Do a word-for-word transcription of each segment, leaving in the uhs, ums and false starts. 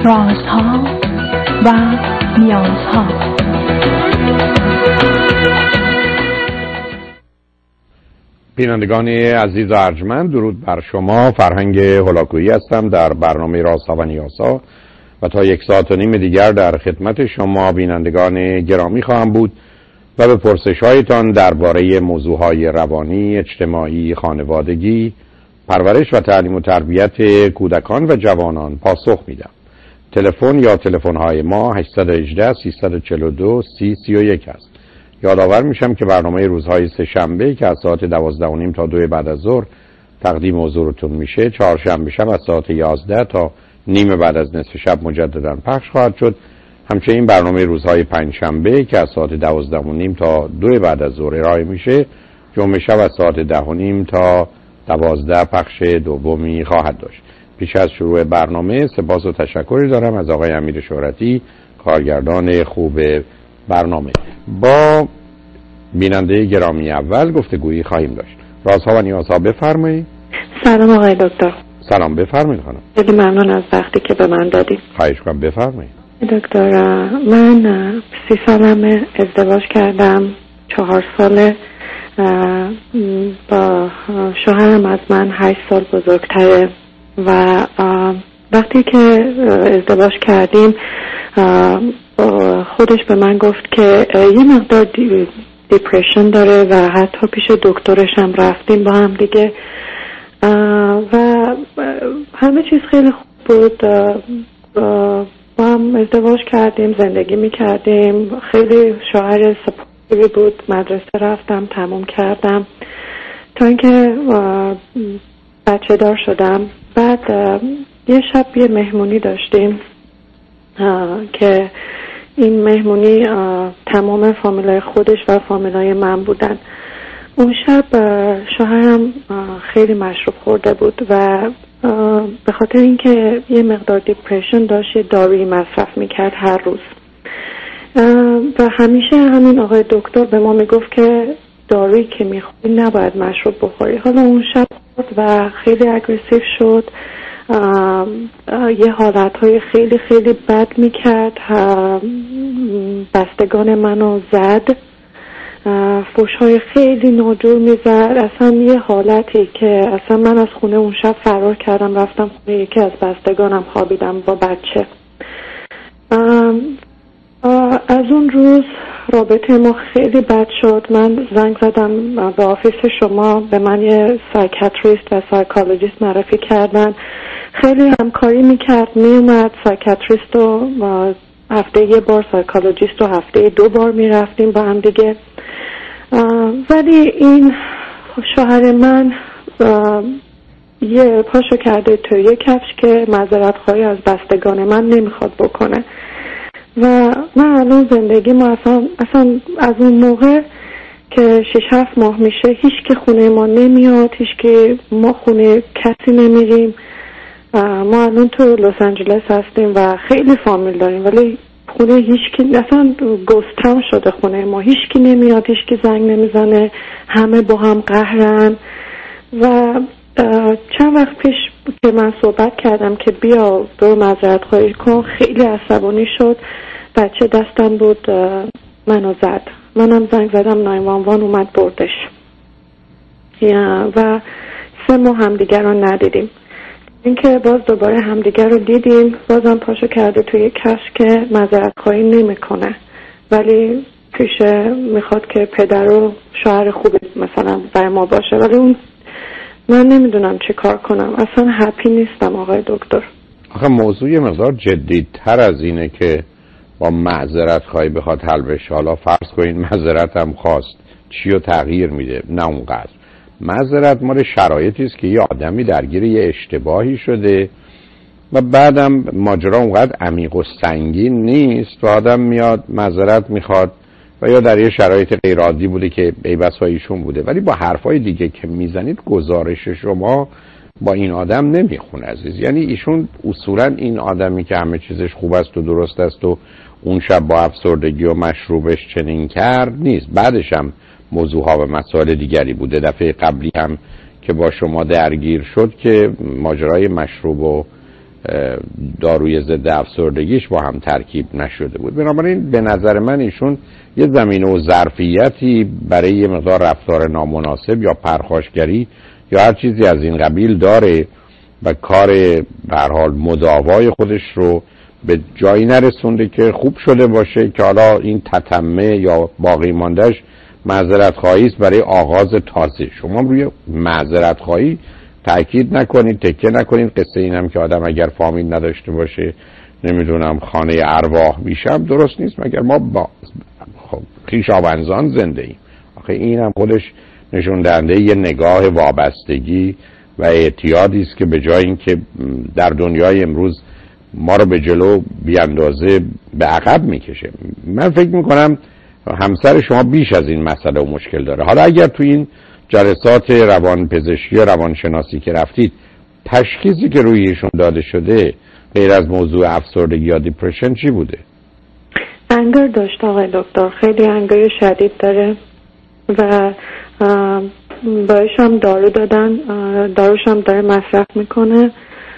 رازها و نیازها. بینندگان عزیز و ارجمند، درود بر شما. فرهنگ هولاکویی هستم در برنامه رازها و نیازها و تا یک ساعت و نیم دیگر در خدمت شما بینندگان گرامی خواهم بود و به پرسش‌هایتان درباره موضوعهای روانی، اجتماعی، خانوادگی، پرورش و تعلیم و تربیت کودکان و جوانان پاسخ میدم. تلفن یا تلفن‌های ما هشت یک هشت، سه چهار دو، سی سی و یک است. یادآور میشم که برنامه روزهای سه شنبه که از ساعت دوازده و نیم تا دو بعد از ظهر تقدیم حضورتون میشه، چهارشنبه شب از ساعت یازده تا نیم بعد از نصف شب مجددا پخش خواهد شد. همچنین برنامه روزهای پنج شنبه که از ساعت دوازده و نیم تا دو بعد از ظهر ارائه میشه، جمعه شب از ساعت ده و نیم تا دوازده پخش دومی خواهد داشت. پیش از شروع برنامه سپاس و تشکری دارم از آقای امیر شهرتی، کارگردان خوب برنامه. با بیننده گرامی اول گفتگویی خواهیم داشت. رازها و نیازها، بفرمایید. سلام آقای دکتر. سلام، بفرمایید خانم. خیلی ممنون از وقتی که به من دادید. خواهش کنم، بفرمایید. دکتر، من سی سالمه، ازدواج کردم، چهار ساله، با شوهرم از من هشت سال بزرگتره و وقتی که ازدواج کردیم خودش به من گفت که یه مقدار دی دیپرشن داره و حتی پیش دکترش هم رفتیم با هم دیگه و همه چیز خیلی خوب بود. با هم ازدواج کردیم، زندگی می کردیم، خیلی شوهر سپورتیوی بود. مدرسه رفتم، تموم کردم تا اینکه بچه دار شدم. بعد یه شب یه مهمونی داشتیم که این مهمونی تمام فامیلای خودش و فامیلای من بودن. اون شب شوهرم خیلی مشروب خورده بود و به خاطر اینکه یه مقدار دیپرشن داشت دارویی مصرف میکرد هر روز و همیشه همین آقای دکتر به ما میگفت که دارویی که میخوری نباید مشروب بخوری. حالا اون شب خورد و خیلی اگریسیو شد، یه حالتهای خیلی خیلی بد میکرد، بستگان منو زد، فوشهای خیلی ناجور میزد. اصلا یه حالتی که اصلا من از خونه اون شب فرار کردم، رفتم خونه یکی از بستگانم خوابیدم با بچه. از اون روز رابطه ما خیلی بد شد. من زنگ زدم به آفیس شما، به من یه سایکاتریست و سایکولوژیست معرفی کردن. خیلی همکاری میکرد، میومد سایکاتریست و هفته یه بار، سایکولوژیست و هفته دو بار میرفتیم با هم دیگه. ولی این شوهر من یه پاشو کرده تو یه کفش که معذرت خواهی از بستگان من نمیخواد بکنه و من الان زندگی ما اصلا, اصلا از اون موقع که شش هفت ماه میشه هیچ که خونه ما نمیاد، هیچ که ما خونه کسی نمیریم. ما الان تو لس آنجلس هستیم و خیلی فامیل داریم ولی خونه هیچ کی، اصلا گوستم شده خونه ما، هیچ کی نمیاد، هیچ کی زنگ نمیزنه، همه با هم قهرن. و چند وقت پیش که من صحبت کردم که بیا برو معذرت خواهی کن، خیلی عصبانی شد. بچه دستم بود، منو زد، منم زنگ زدم نود و یک اومد بردش و سه ماه همدیگر رو ندیدیم. اینکه باز دوباره همدیگر رو دیدیم، بازم پاشو کرده توی کش که معذرت خواهی نمیکنه ولی پیشه میخواد که پدر و شوهر خوبی مثلا برای ما باشه. ولی اون من نمیدونم چه کار کنم، اصلا هپی نیستم آقای دکتر. آخه موضوع یه مقدار جدی‌تر از اینه که با معذرت خواهی بخواد حل بشه. حالا فرض کنین معذرت هم خواست، چی رو تغییر میده؟ نه اونقدر. معذرت مال شرایطی است که یه آدمی درگیر یه اشتباهی شده و بعدم ماجرا اونقدر عمیق و سنگین نیست و آدم میاد معذرت میخواد و یا در یه شرایط غیر عادی بوده که ای بسا ایشون بوده. ولی با حرفای دیگه که میزنید گزارش شما با این آدم نمیخونه عزیز. یعنی ایشون اصولا این آدمی که همه چیزش خوب است و درست است و اون شب با افسردگی و مشروبش چنین کرد نیست. بعدش هم موضوعها و مسائل دیگری بوده. دفعه قبلی هم که با شما درگیر شد که ماجرای مشروب و داروی ضد افسردگیش با هم ترکیب نشده بود. بنابراین به نظر من ایشون یه زمینه و ظرفیتی برای یه مقدار رفتار نامناسب یا پرخاشگری یا هر چیزی از این قبیل داره و کار به هر حال مداوای خودش رو به جایی نرسونده که خوب شده باشه که حالا این تتمه یا باقی ماندهش معذرت خواهی است برای آغاز تازه. شما روی معذرت خواهی تأکید نکنید، تکیه نکنید. قصه اینم که آدم اگر فامیل نداشته باشه نمیدونم خانه ارواح میشم درست نیست، مگر ما با خب خویشاوندان زنده ایم. آخه این هم خودش نشون دهنده یه نگاه وابستگی و اعتیادی است که به جای اینکه در دنیای امروز ما رو به جلو بیاندازه به عقب میکشه. من فکر میکنم همسر شما بیش از این مسئله و مشکل داره. حالا اگر تو این جلسات روان پزشکی و روانشناسی که رفتید تشخیصی که روی ایشون داده شده غیر از موضوع افسردگی یا دیپرشن چی بوده؟ انگر داشت آقای دکتر، خیلی انگر شدید داره و باش هم دارو دادن، داروش هم داره مصرف میکنه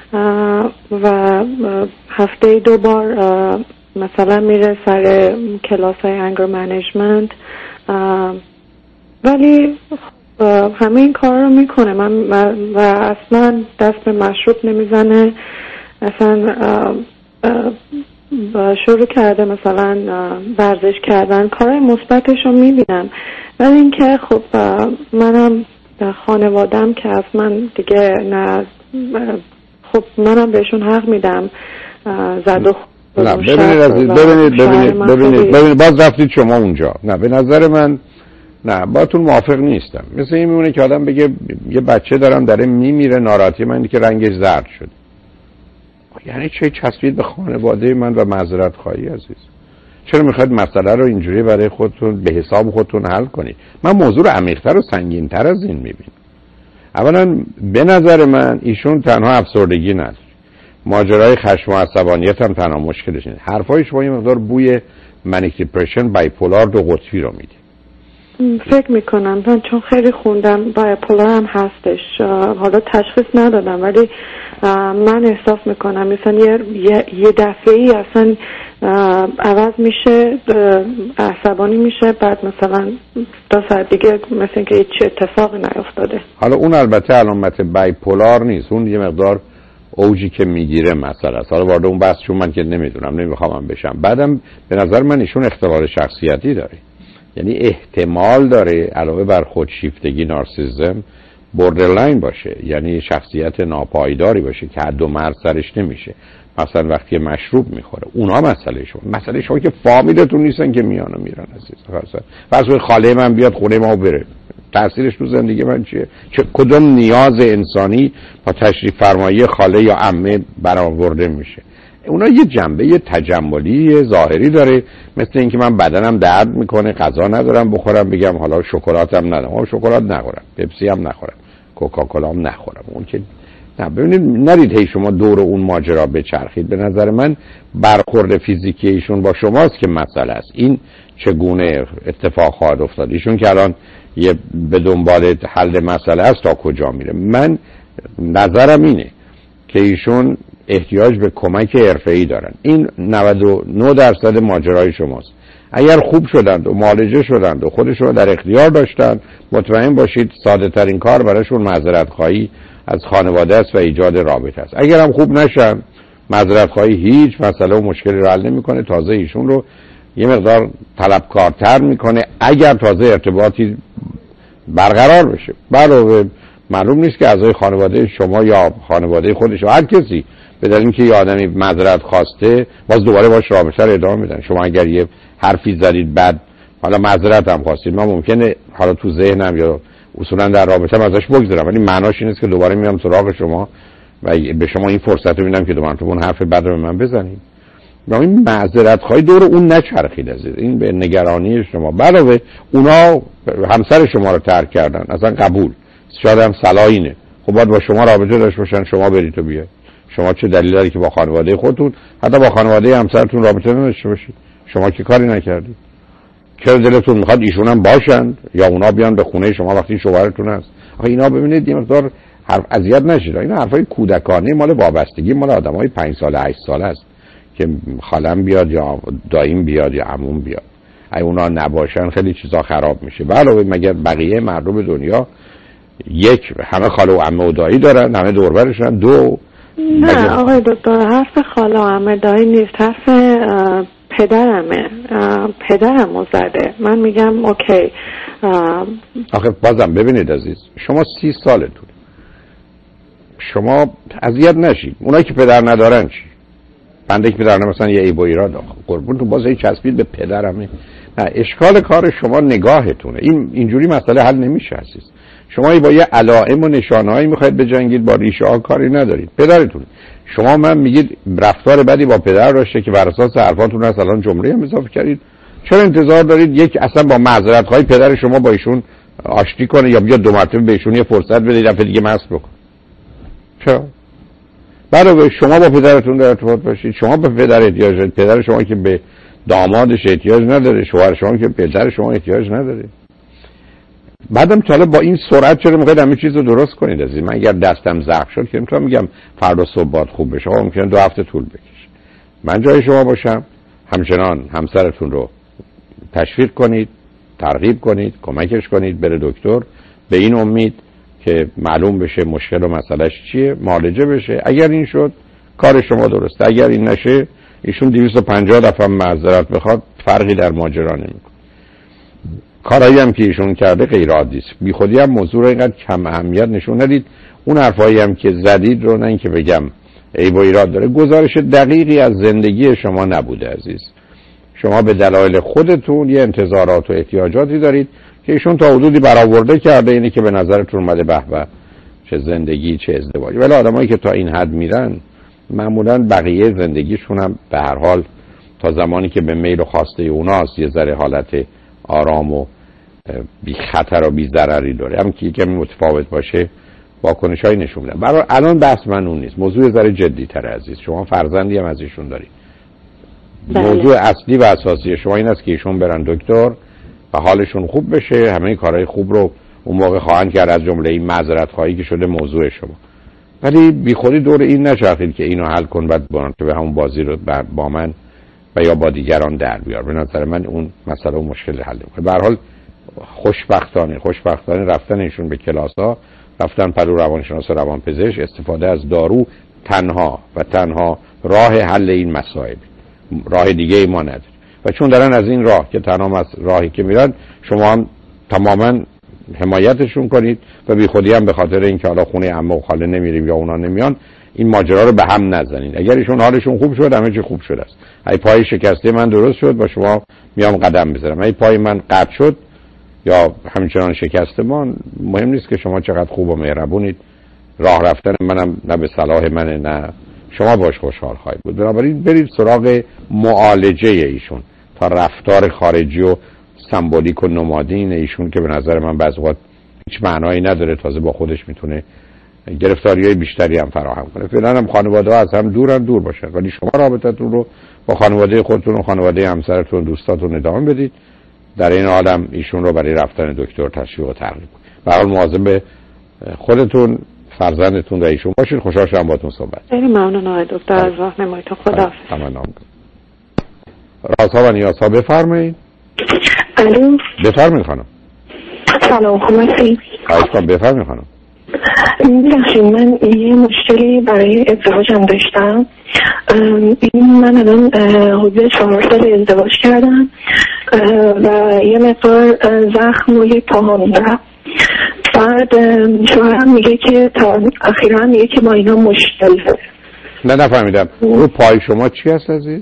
و هفته دو بار مثلا میره سر کلاس های انگر منیجمنت، ولی همه این کار رو میکنه من و اصلا دست به مشروب نمیزنه. اصلا شروع کرده مثلا ورزش کردن، کارهای مثبتش رو میبینم، ولی اینکه خب منم خانوادم که از من دیگه نه، خب منم بهشون حق میدم زد و نه ببینید ببینید ببینید ببینید ببینید باز رفتید شما اونجا. نه به نظر من نه باهاتون موافق نیستم. مثل این میمونه که آدم بگه یه بچه دارم داره میمیره، ناراحتی من اینه که رنگش زرد شد. یعنی چه چسبید به خانواده من و معذرت خواهی عزیز؟ چرا میخواید مسئله رو اینجوری برای خودتون به حساب خودتون حل کنید؟ من موضوع رو عمیق‌تر و سنگین‌تر از این میبینم. اولا به نظر من ایشون تنها افسردگی نداره، ماجرای خشم و عصبانیت هم تنها مشکلش اینه. حرفای شما یه مقدار بوی منیک دیپرشن بایپولار دو قطبی رو میده. فکر میکنم من چون خیلی خوندم بایپولار هم هستش، حالا تشخیص ندادم ولی من احساس میکنم مثلا یه, یه دفعه ای اصلا عوض میشه، عصبانی میشه، بعد مثلا دو ساعت دیگه مثلا که هیچ اتفاقی نیفتاده. حالا اون البته علامت بایپولار نیست، اون یه مقدار اوجی که میگیره مسئله است. حالا وارد اون بحث چون من که نمیدونم نمیخوام بشم. بعدم به نظر من ایشون اختلال شخصیتی داره، یعنی احتمال داره علاوه بر خودشیفتگی نارسیسم بوردرلاین باشه، یعنی شخصیت ناپایداری باشه که حد و مرز سرش نمیشه. مثلا وقتی مشروب میخوره اونا مسئله شما مسئله شما که فامیلتون نیستن که میان و میرن عزیز. فرض خاله من بیاد خونه ما بره، تأثیرش تو زندگی من چیه؟ چه کدوم نیاز انسانی با تشریف فرمایی خاله یا عمه برآورده میشه؟ اونا یه جنبه یه تجملی ظاهری داره، مثل اینکه من بدنم درد میکنه غذا ندارم بخورم بگم حالا شکلاتم ندارم، آ شکلات نخورم، پپسی هم نخورم، کوکاکولا هم نخورم. اون که نه، ببینید نرید هی شما دور اون ماجرا بچرخید. به نظر من برخورد فیزیکی ایشون با شماست که مسئله است. این چگونه اتفاق خواهد افتاد؟ ایشون که الان یه به دنبال حل مسئله است تا کجا میره؟ من نظرم اینه که ایشون احتیاج به کمک حرفه‌ای دارن. این نود و نه درصد ماجرای شماست. اگر خوب شدند و معالجه شدند و خودشون رو در اختیار داشتن، مطمئن باشید ساده ترین کار برایشون معذرت خواهی از خانواده است و ایجاد رابطه است. اگر هم خوب نشن معذرت خواهی هیچ مسئله و مشکلی رو حل نمی‌کنه، تازه ایشون رو یه مقدار طلبکارتر میکنه اگر تازه ارتباطی برقرار بشه. علاوه معلوم نیست که اعضای خانواده شما یا خانواده خودش و هر کسی به دلیل اینکه یه آدمی معذرت خواسته باز دوباره باش رابطه رو ادامه میدن. شما اگر یه حرفی زدید بعد حالا معذرت هم خواستید، من ممکنه حالا تو ذهنم یا اصولا در رابطه ازش بگذرم، ولی معناش این است که دوباره میام سراغ شما و به شما این فرصت رو میدم که دوباره تو اون حرف بد رو به من بزنید. ما این معذرت خواهی دور اون نچرخید عزیز. این به نگرانی شما. علاوه اونا همسر شما رو ترک کردن، اصلا قبول، شاید هم صلاحینه، خب باید با شما رابطه داشته باشن، شما برید و بیاید. شما چه دلیل داری که با خانواده خودتون حتی با خانواده همسرتون رابطه نداشته باشید؟ شما که کاری نکردید. چرا دلتون میخواد ایشون هم باشن یا اونا بیان به خونه شما وقتی شوهرتون هست؟ آخه اینا ببینید یه مقدار حرف اذیت نشید. این حرفای کودکانه مال وابستگی مال آدمای پنج ساله هشت ساله است که خالم بیاد یا داییم بیاد یا عموم بیاد. اگه اونا نباشن خیلی چیزا خراب میشه. علاوه مگر بقیه مردم دنیا یک همه خاله و عمه و دایی دارن، همه دور برشن. دو نه آقای دکتر، حرف خاله و عمه دایی نیست، حرف پدرمه. پدرمو زده. من میگم اوکی. آخه بازم ببینید عزیز، شما سی سالتون، شما اذیت نشید. اونایی که پدر ندارن چی؟ بنده که پدر مثلا یه عیب و ایراد قربون تو باز هی چسبید به پدرمه. نه، اشکال کار شما نگاهتونه. این اینجوری مسئله حل نمیشه عزیز. شما با یه علائم و نشانه‌هایی میخواید بجنگید، با ریشه ها کاری ندارید. پدرتون شما من میگید رفتار بدی با پدر داشته که بر اساس حرفاتون هست الان جمله هم اضافه کردید. چرا انتظار دارید یک اصلا با معذرت خواهی پدر شما با ایشون آشتی کنه یا بیاد دو مرتبه به ایشون یه فرصت بده دفعه دیگه مست بکن؟ چرا؟ برای شما با پدرتون در ارتباط باشید. شما به پدر احتیاج دارید، پدر شما که به دامادش احتیاج نداره، شوهر شما که پدر شما احتیاج نداره. بعدم حالا با این سرعت چرا میخواید همه چیز رو درست کنید عزیز؟ من اگر دستم زخم شد که نمیتونم میگم فردا صبح باید خوب بشه. ممکنه دو هفته طول بکشه. من جای شما باشم همچنان همسرتون رو تشویق کنید، ترغیب کنید، کمکش کنید بره دکتر، به این امید که معلوم بشه مشکل و مسئلهش چیه، معالجه بشه. اگر این شد کار شما درسته، اگر این نشه ایشون دویست و پنجاه دفعه معذرت بخواد فرقی در ماجرا نمیکنه. کارایی هم که ایشون کرده غیر عادی است. بی خودی هم موضوع رو اینقدر کم اهمیت نشون ندید. اون حرفایی هم که زدید رو نه اینکه بگم عیب و ایراد داره، گزارش دقیقی از زندگی شما نبوده عزیز. شما به دلایل خودتون یه انتظارات و احتیاجاتی دارید که ایشون تا حدودی برآورده کرده، اینی که به نظرتون اومده به به چه زندگی چه ازدواجی. ولی آدمایی که تا این حد میرن معمولا بقیه زندگیشون هم به هر حال تا زمانی که به میل و خواسته اوناست یه ذره حالت آرام و بی خطر و بی ضرری داره. هم که کمی متفاوت باشه واکنشایی نشون میدن. برای الان بحث من اون نیست. موضوع ذره جدی تره عزیز. شما فرزندی هم از ایشون دارید. بله. موضوع اصلی و اساسی شما این است که ایشون برن دکتر و حالشون خوب بشه. همه کارهای خوب رو اون موقع خواهند کرد، از جمله این معذرت خواهی که شده موضوع شما. ولی بی خودی دور این نچرخید که اینو حل کن بعد برن که به همون بازی رو با من و یا با دیگران در بیار. به نظر من اون مسئله و مشکل حل می‌کنه. به هر حال خوشبختانه خوشبختانه رفتن ایشون به کلاس‌ها، رفتن پرو روانشناس و روانپزشک، استفاده از دارو تنها و تنها راه حل این مسائل. راه دیگه ای ما نداریم. و چون دارن از این راه که تنها از راهی که میرن شما هم تماما حمایتشون کنید و بی خودی هم به خاطر اینکه حالا خونه عمه و خاله نمیریم یا اونا نمیان این ماجرا رو به هم نزنید. اگر ایشون حالشون خوب شد همه چی خوب شده است. ای پای شکسته من درست شد با شما میام قدم بذارم، ای پای من قطع شد یا همچنان شکسته من، مهم نیست که شما چقدر خوب و مهربونید. راه رفتن منم نه به صلاح منه نه شما باش خوشحال خواهید بود. بنابراین برید سراغ معالجه ایشون تا رفتار خارجی و سمبولیک و نمادین ایشون که به نظر من بعضی وقت هیچ معنایی نداره، تازه با خودش میتونه گرفتاری‌های بیشتری هم فراهم کنه. فعلا هم خانواده‌ها از هم دورن، دور باشن، ولی شما رابطتون رو با خانواده خودتون و خانواده همسرتون و دوستاتون ادامه بدید. در این عالم ایشون رو برای رفتن دکتر تشویق و ترغیب کنید. به هر حال مواظب خودتون، فرزندتون و ایشون باشید. خوشحال شدم باهاتون صحبت. خیلی ممنون آقای دکتر از راهنماییتون. خداحافظ. تمام. رازها و نیازها بفرمایید. الو. بفرمایید خانم. سلام، خوب هستید؟ خواهش کنم بفرمایید خانم. بخشید من یه مشکلی برای ازدواجم داشتم. این من الان حدود چهار سال ازدواج کردم و یه مقدار زخم روی پاهام دارم. بعد شوهرم میگه که تا اخیرا میگه که با اینا مشکل داره. نه نفهمیدم. رو پای شما چی هست عزیز؟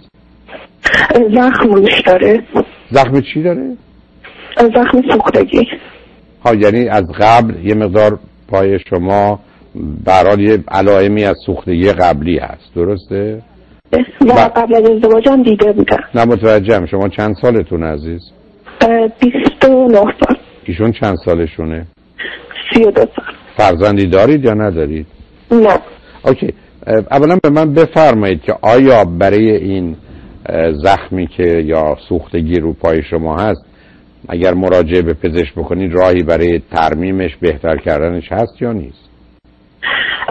زخم روش داره. زخم چی داره؟ زخم سوختگی. ها، یعنی از قبل یه مقدار پای شما برای یه علائمی از سوختگی قبلی هست، درسته؟ و قبل از ازدواجم دیده بودم. نه متوجهم. شما چند سالتون عزیز؟ بیست و نه سال. ایشون چند سالشونه؟ سی و دو سال. فرزندی دارید یا ندارید؟ نه. اوکی. اولا به من بفرمایید که آیا برای این زخمی که یا سوختگی رو پای شما هست اگر مراجعه به پزشک بکنید راهی برای ترمیمش، بهتر کردنش هست یا نیست؟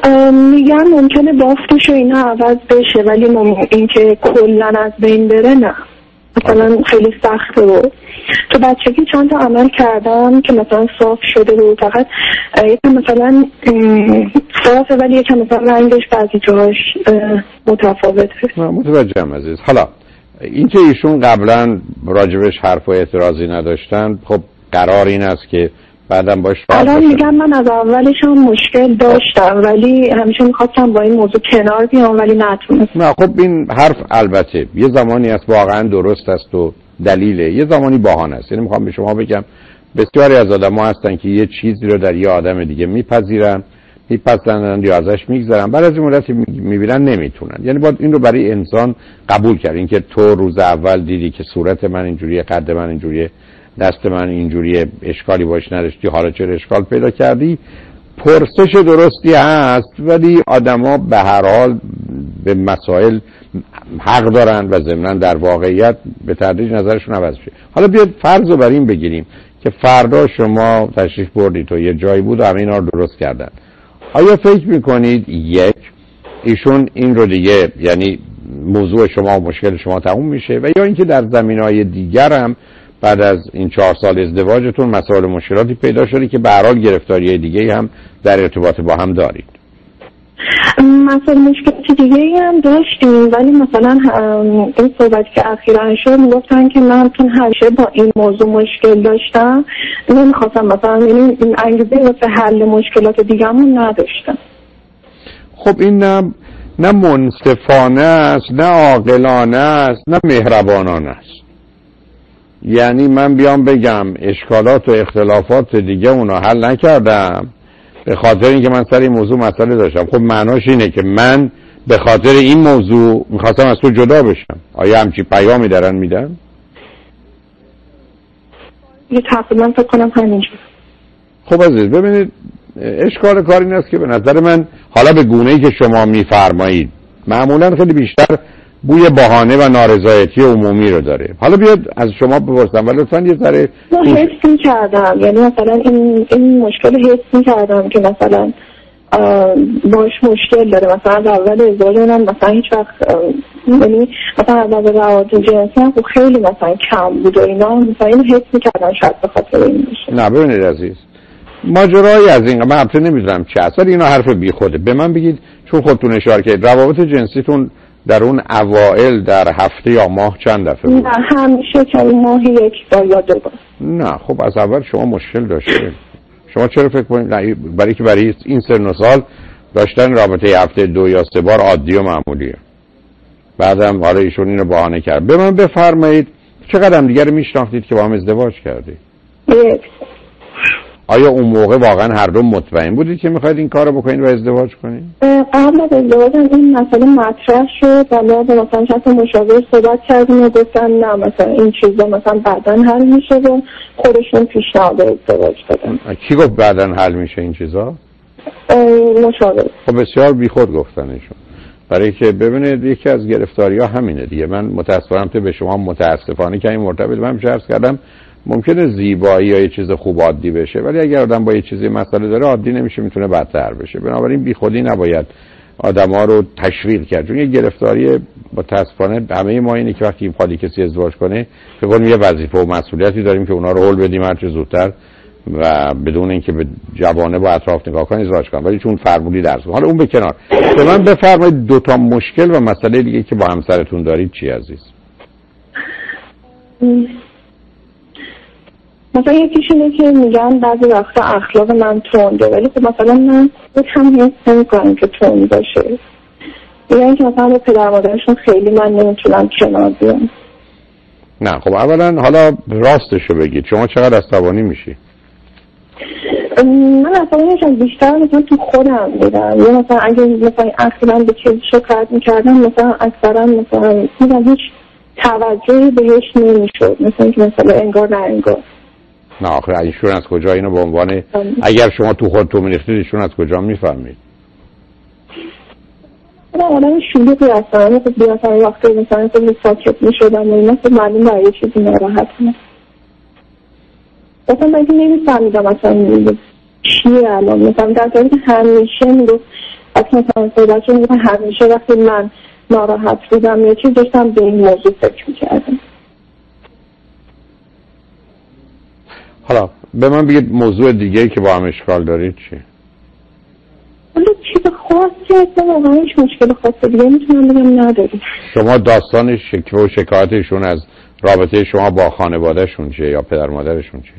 میگم ممکنه بافتش و اینا عوض بشه ولی اینکه کلا از بین بره نه. مثلا خیلی سخته و تو بچگی چند تا عمل کردم که مثلا صاف شده و فقط یکم مثلا صافه ولی یکم مثلا رنگش بعضی جاهاش متفاوته. متوجهم عزیز. حالا این که ایشون قبلا راجبش حرف و اعتراضی نداشتن، خب قرار این است که بعدم باش الان میگم من از اولش هم مشکل داشتم ولی همیشه میخواستم با این موضوع کنار بیام ولی نتونستم. نه خب این حرف البته یه زمانی است واقعا درست است و دلیله، یه زمانی بهانه است. یعنی میخوام به شما بگم بسیاری از آدم‌ها هستن که یه چیزی رو در یه آدم دیگه میپذیرن، میپسندن یا ازش میگذرن، بعد از این مدتی میبینن نمیتونن. یعنی باید این رو برای انسان قبول کرد. این که تو روز اول دیدی که صورت من اینجوریه، قد من اینجوریه، دست من اینجوریه، اشکالی باش نداشتی، حالا چرا اشکال پیدا کردی، پرسش درستی هست ولی آدما به هر حال به مسائل حق دارن و ضمناً در واقعیت به تدریج نظرشون عوض میشه. حالا بیاد فرض رو بر این بگیریم که فردا شما تشریف بردید و یه جایی بود و همه اینا رو درست کردن. آیا فکر میکنید یک ایشون این رو دیگه یعنی موضوع شما و مشکل شما تموم میشه و یا اینکه در زمینهای دیگر هم بعد از این چهار سال ازدواجتون مسائل مشکلاتی پیدا شده که به هر حال گرفتاری دیگه هم در ارتباط با هم دارید؟ مسائل مشکلاتی دیگه هم داشتیم ولی مثلا این صحبتی که اخیراً شد میگفتن که من چون همیشه با این موضوع مشکل داشتم نمیخواستم مثلا این انگیزه واسه حل مشکلات دیگه‌مون نداشتم. خب این نه نه منصفانه است، نه عاقلانه است، نه مهربانانه است. یعنی من بیام بگم اشکالات و اختلافات دیگه اونا حل نکردم به خاطر اینکه من سر این موضوع مسئله داشتم، خب معناش اینه که من به خاطر این موضوع میخواستم از تو جدا بشم. آیا همچی پیامی دارن میدن؟ یه تقریبا فکر کنم همینجور. خب عزیز ببینید اشکال کار این است که به نظر من حالا به گونه‌ای که شما میفرمایید معمولا خیلی بیشتر بوی بهانه و نارضایتی عمومی رو داره. حالا بیاد از شما بپرسم ولی لطفاً یه ذره من حس می‌کردم، یعنی مثلا این این مشکل حس می‌کردم که مثلا باش مشکل داره. مثلا از اول ازدواج من مثلا هیچ وقت یعنی مثلا از اول روابط جنسی هم خیلی مثلا کم بود و اینا، مثلا اینو حس می‌کردم شاید به خاطر این میشه. نه ببینید عزیز ماجرایی از این من البته نمی‌دونم چه هست ولی اینا حرف بیخوده. به من بگید چون خودتون اشاره کردید روابط جنسیتون در اون اوائل در هفته یا ماه چند دفعه بود؟ نه همیشه چند ماهی یک بار یا دو بار. نه خب از اول شما مشکل داشتید. شما چرا فکر کنید نه برای که برای این سن و سال داشتن رابطه هفته دو یا سه بار عادی و معمولیه. بعدم حالا ایشون اینو بهانه کرد. به من بفرمایید چقدر هم دیگه رو میشناختید که با هم ازدواج کردید؟ یک. آیا اون موقع واقعا هر دو مطمئن بودید که میخواید این کارو بکنید و ازدواج کنید؟ قبل از ازدواج این مسئله مطرح شد و ما با مثلا چند تا مشاور صحبت کردیم و گفتن نه مثلا این چیزا مثلا بعداً حل میشه و خودشون پیشنهاد ازدواج دادن. کی گفت بعداً حل میشه این چیزا؟ مشاور. خب بسیار بیخود گفتنشون. برای که ببینید یکی از گرفتاری‌ها همینه دیگه. من متأسفانه به شما متأسفانه که این مرتبط من عرض کردم ممکنه زیبایی یا یه چیز خوب عادی بشه ولی اگر آدم با یه چیزی مسئله داره عادی نمیشه، میتونه بدتر بشه. بنابراین بیخودی نباید آدما رو تشویق کرد چون یه گرفتاری متأسفانه همه ما اینه که وقتی می‌خواد کسی ازدواج کنه فکر کنیم یه وظیفه و مسئولیتی داریم که اونا رو هول بدیم هر چه زودتر و بدون اینکه به جوانه با اطراف نگاه کنیم ازدواج کنیم. ولی چون فرمولی درس حالا اون به کنار. به من بفرمایید دو تا مشکل و مسئله دیگه که با همسرتون دارید چی عزیز؟ مثلا یکیش اینه که میگن بعضی وقتا اخلاق من تنده ولی خب مثلا من هم حس نمی‌کنم که تند باشه. یعنی که مثلا با پدر مادرشون خیلی من نمیتونم کنار بیام. نه خب اولا حالا راستشو بگید شما چقدر عصبانی میشی؟ من عصبانی میشم بیشتر مثلا تو خودم میدم یا مثلا اگه مثلا اخیراً به چیز شکایت میکردم مثلا اکثرا مثلا میدم هیچ توجهی بهش نمیشد مثلا که مثلا انگار نه انگار. نه آخه ایشون از کجا اینو به عنوان اگر شما تو خودتون میریختید ایشون از کجا میفهمید؟ نه آدم شلوغی هستن خب بیافتن وقتی مثلا خیلی ساکت میشدم و اینا خب معلوم برای یه چیزی ناراحت نه مثلا من که نمیفهمیدم مثلا چیه الان مثلا در طوری که همیشه میگفت اصلا مثلا صحبت میکنم همیشه وقتی من ناراحت بودم یه چیز داشتم به این موضوع فکر میکردم. حالا به من بگید موضوع دیگه که با هم اشکال دارید چیه؟ حالا چیز خاصی هستم واقعا هیچ مشکل خاصی دیگه میتونم بگم نداریم. شما داستان شکوه و شکایتشون از رابطه شما با خانوادهشون چیه یا پدر مادرشون چیه؟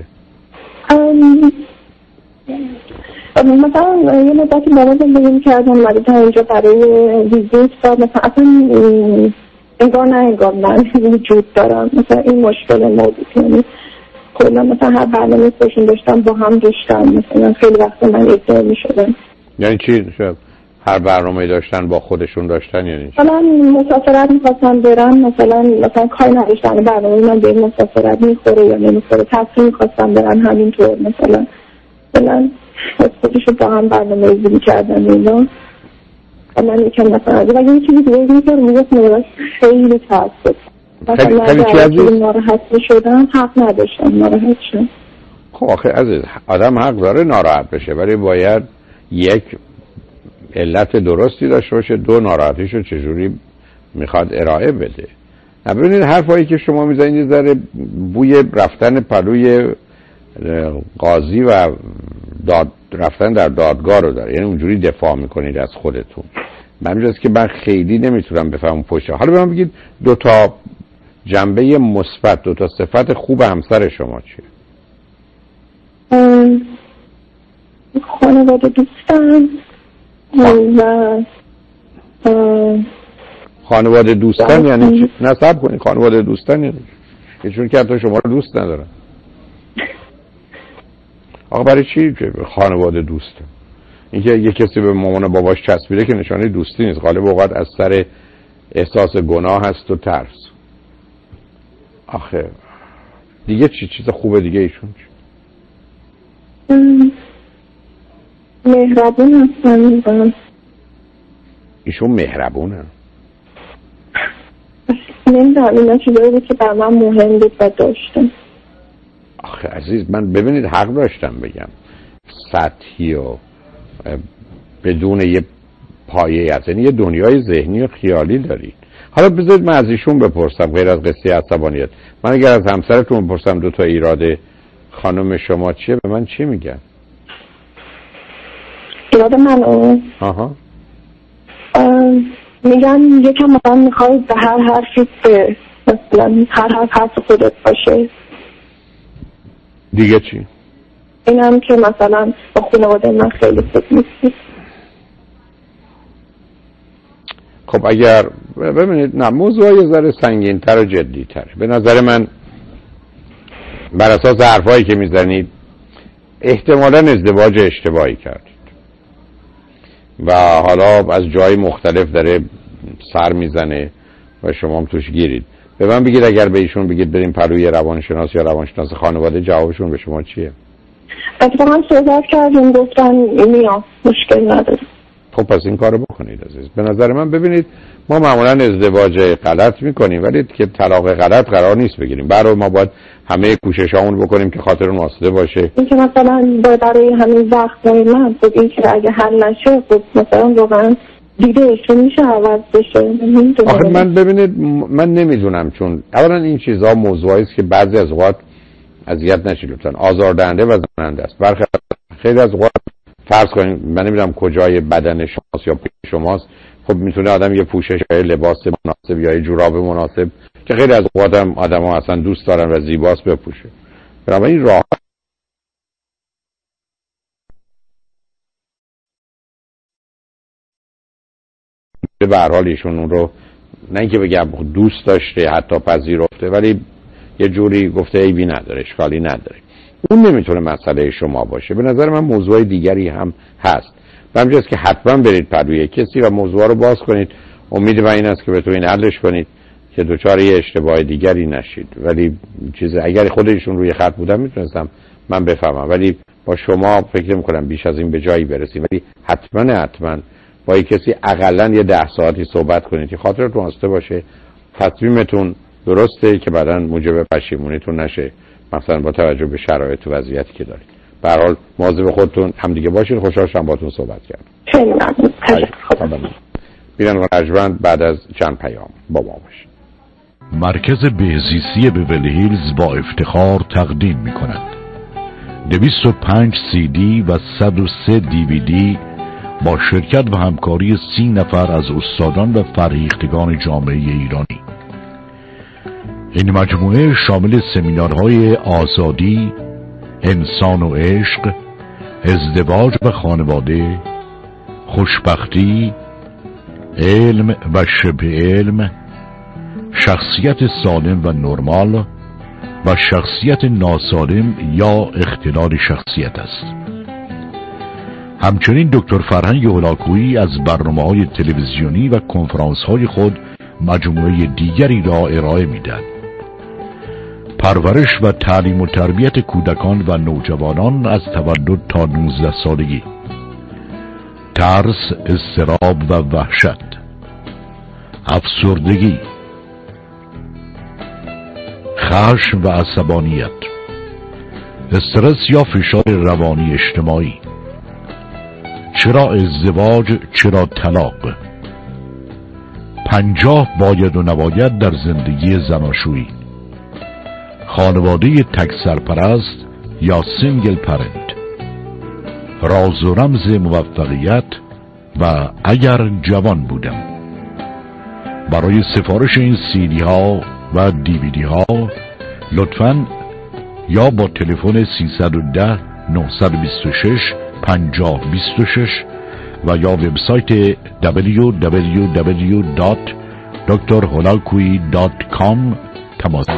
مثلا یه مدتی با ما زندگی میکردم اومده تا اینجا برای ویزیت و مثلا اصلا انگار نه انگار من وجود دارم. مثلا این مشکل موجود یعنی کلا مثلا هر برنامه سشون داشتم با هم داشتم. مثلا خیلی وقت من ایگنور میشدم. یعنی چی؟ شاید هر برنامه داشتن با خودشون داشتن یعنی چی؟ مثلا مسافرت میخواستم برم مثلا مثلا کاری نداشتن برنامه من به این مسافرت میخوره یا نمیخوره تصمیم میخواستم برم همینطور مثلا مثلا خودشو با هم برنامه ریزی کردن اینا و من یکم مثلا و یه چیزی دیگه دیگه که میگفت میگفت خیلی تاسف مثلا خیلی چی عزیز؟ ناراحت شدم حق نداشتم ناراحت شدم. خب آخه عزیز آدم حق داره ناراحت بشه ولی باید یک علت درستی داشته باشه، دو ناراحتیشو چجوری میخواد ارائه بده. ببینید حرفایی که شما میزنید یه ذره بوی رفتن پلوی قاضی و داد رفتن در دادگاه رو داره، یعنی اونجوری دفاع میکنید از خودتون. من جز که من خیلی نمیتونم بفهمم پشت. حالا به من بگید دو تا جنبه مثبت، دو تا صفت خوب همسر شما چیه؟ خانواده دوستان و خانواده دوستان یعنی چی؟ نصب کنید خانواده دوستان یعنی چی؟ چون که حتی شما رو دوست ندارن. آقا برای چی خانواده دوسته؟ اینکه یه کسی به مامان باباش چسبیده که نشانه دوستی نیست. غالب اوقات از سر احساس گناه هست و ترس. آخه دیگه چی چیز خوبه دیگه ایشون چی؟ مهربون هستن. ایشون مهربونه؟ نمیدونم اینا چیزایی بود که بر من مهم بود و داشتم. آخه عزیز من ببینید حق داشتم بگم سطحی و بدون یه پایه هست، یعنی یه دنیای ذهنی و خیالی دارید. حالا بذارید من از ایشون بپرسم غیر از قصه عصبانیت. من اگر از همسرتون بپرسم دو تا ایراد خانم شما چیه به من چی میگن؟ ایراد منو؟ آها میگن یکم مثلا میخواید به هر حرفی به مثلا هر حرف حرف خودت باشه. دیگه چی؟ اینم که مثلا با خانواده من خیلی فکر نیستی. خب اگر ببینید نه موضوع یه ذره سنگین تر و جدی تر به نظر من بر اساس حرفایی که میزنید احتمالاً ازدواج اشتباهی کردید و حالا از جای مختلف داره سر میزنه و شما هم توش گیرید. به من بگید اگر به ایشون بگید بریم پروی روانشناس یا روانشناس خانواده جوابشون به شما چیه؟ اتفاقا صحبت کردیم گفتن میام مشکل نداره. خب پس این کارو بکنید عزیز. به نظر من ببینید ما معمولا ازدواج غلط میکنیم ولی که طلاق غلط قرار نیست بگیریم. برای ما باید همه کوششامون بکنیم که خاطر اون واسطه باشه. این که مثلا برای همین وقت من خب این که اگه حل نشه خب مثلا واقعا دیده ایشون میشه عوض بشه. آخه من ببینید من نمیدونم چون اولا این چیزها موضوعی است که بعضی از اوقات اذیت نشید لطفا آزاردهنده و زننده است. برخی خیلی از اوقات فرض کنید من نمیدونم کجای بدن شماست یا پوست شماست، خب میتونه آدم یه پوشش یا لباس مناسب یا یه جوراب مناسب که خیلی از اوقات هم آدم‌ها اصلا دوست دارن و زیباست بپوشه. بنابراین این راه به هر حال ایشون اون رو نه اینکه بگم دوست داشته حتی پذیرفته ولی یه جوری گفته عیبی نداره اشکالی نداره. اون نمیتونه مسئله شما باشه. به نظر من موضوع دیگری هم هست. همینجاست که حتما برید پروی کسی و موضوع رو باز کنید. امید من این است که بتونید حلش کنید که دوچار یه اشتباه دیگری نشید. ولی چیز اگر خودشون روی خط بودن میتونستم من بفهمم ولی با شما فکر نمی‌کنم بیش از این به جایی برسیم. ولی حتما حتما با یک کسی حداقل یه ده ساعتی صحبت کنید که خاطرتون آسوده باشه، تصمیمتون درسته که بعداً موجب پشیمونیتون نشه، مثلا با توجه به شرایط و وضعیتی که دارید. به هر حال مواظب خودتون هم دیگه باشید. خوشحال شدم باهاتون صحبت کردم. خیلی ممنون. بیرن رجوند بعد از چند پیام با ما باشید. مرکز بهزیستی بیولی هیلز با افتخار تقدیم می کند دویست و پنج سی دی و صد و سه دی وی دی با شرکت و همکاری سی نفر از استادان و فرهیختگان جامعه ایرانی. این مجموعه شامل سمینارهای آزادی، انسان و عشق، ازدواج و خانواده، خوشبختی، علم و شبه علم، شخصیت سالم و نرمال و شخصیت ناسالم یا اختلال شخصیت است. همچنین دکتر فرهنگ هولاکویی از برنامه‌های تلویزیونی و کنفرانس‌های خود مجموعه دیگری را ارائه می‌دهد. پرورش و تعلیم و تربیت کودکان و نوجوانان از تولد تا نوزده سالگی، ترس، اضطراب و وحشت، افسردگی، خشم و عصبانیت، استرس یا فشار روانی اجتماعی، چرا ازدواج، چرا طلاق، پنجاه باید و نباید در زندگی زناشویی، خانواده تک سرپرست یا سینگل پرنت، راز و رمز موفقیت و اگر جوان بودم. برای سفارش این سیدی ها و دیویدی ها لطفاً یا با تلفن سیصد و ده نهصد و بیست و شش پنجاه بیست و شش و یا وبسایت دبلیو دبلیو دبلیو دات دکتر هولاکویی دات کام تماس.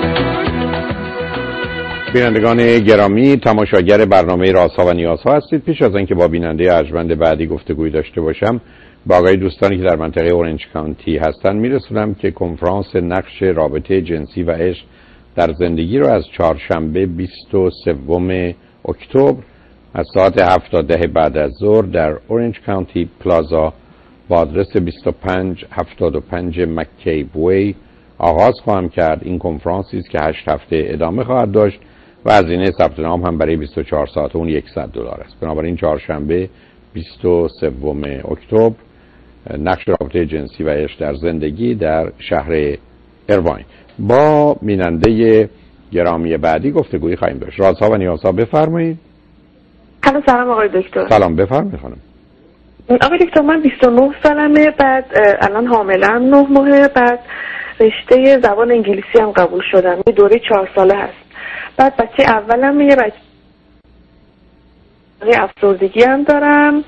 بینندگان گرامی، تماشاگر برنامه رازها و نیازها هستید. پیش از اینکه با بیننده ارجمند بعدی گفتگوی داشته باشم، با آقای دوستانی که در منطقه اورنج کانتی هستن میرسونم که کنفرانس نقش رابطه جنسی و عشق در زندگی رو از چهارشنبه بیست و سوم اکتبر از ساعت هفت تا ده بعد از ظهر در اورنج کانتی پلازا با آدرس بیست و پنج هفتاد و پنج مکیب وی آغاز خواهم کرد. این کنفرانسی است که هشت هفته ادامه خواهد داشت و هزینه ثبت نام هم برای بیست و چهار ساعت اون صد دلار است. بنابراین چهارشنبه بیست و سوم اکتبر نقش رابطه جنسی و عشق در زندگی در شهر ایرواین. با بیننده گرامی بعدی گفتگویی خواهیم داشت. رازها و نیازها، بفرمایید. سلام آقای دکتر. سلام، بفرمایید خانم. آقای دکتر، من بیست و نه سالمه، بعد الان حاملم نه ماهه، بعد رشته زبان انگلیسی هم قبول شدم، یه دوره چهار ساله هست. بعد بچه اولم یه بچه افسردگی هم دارم،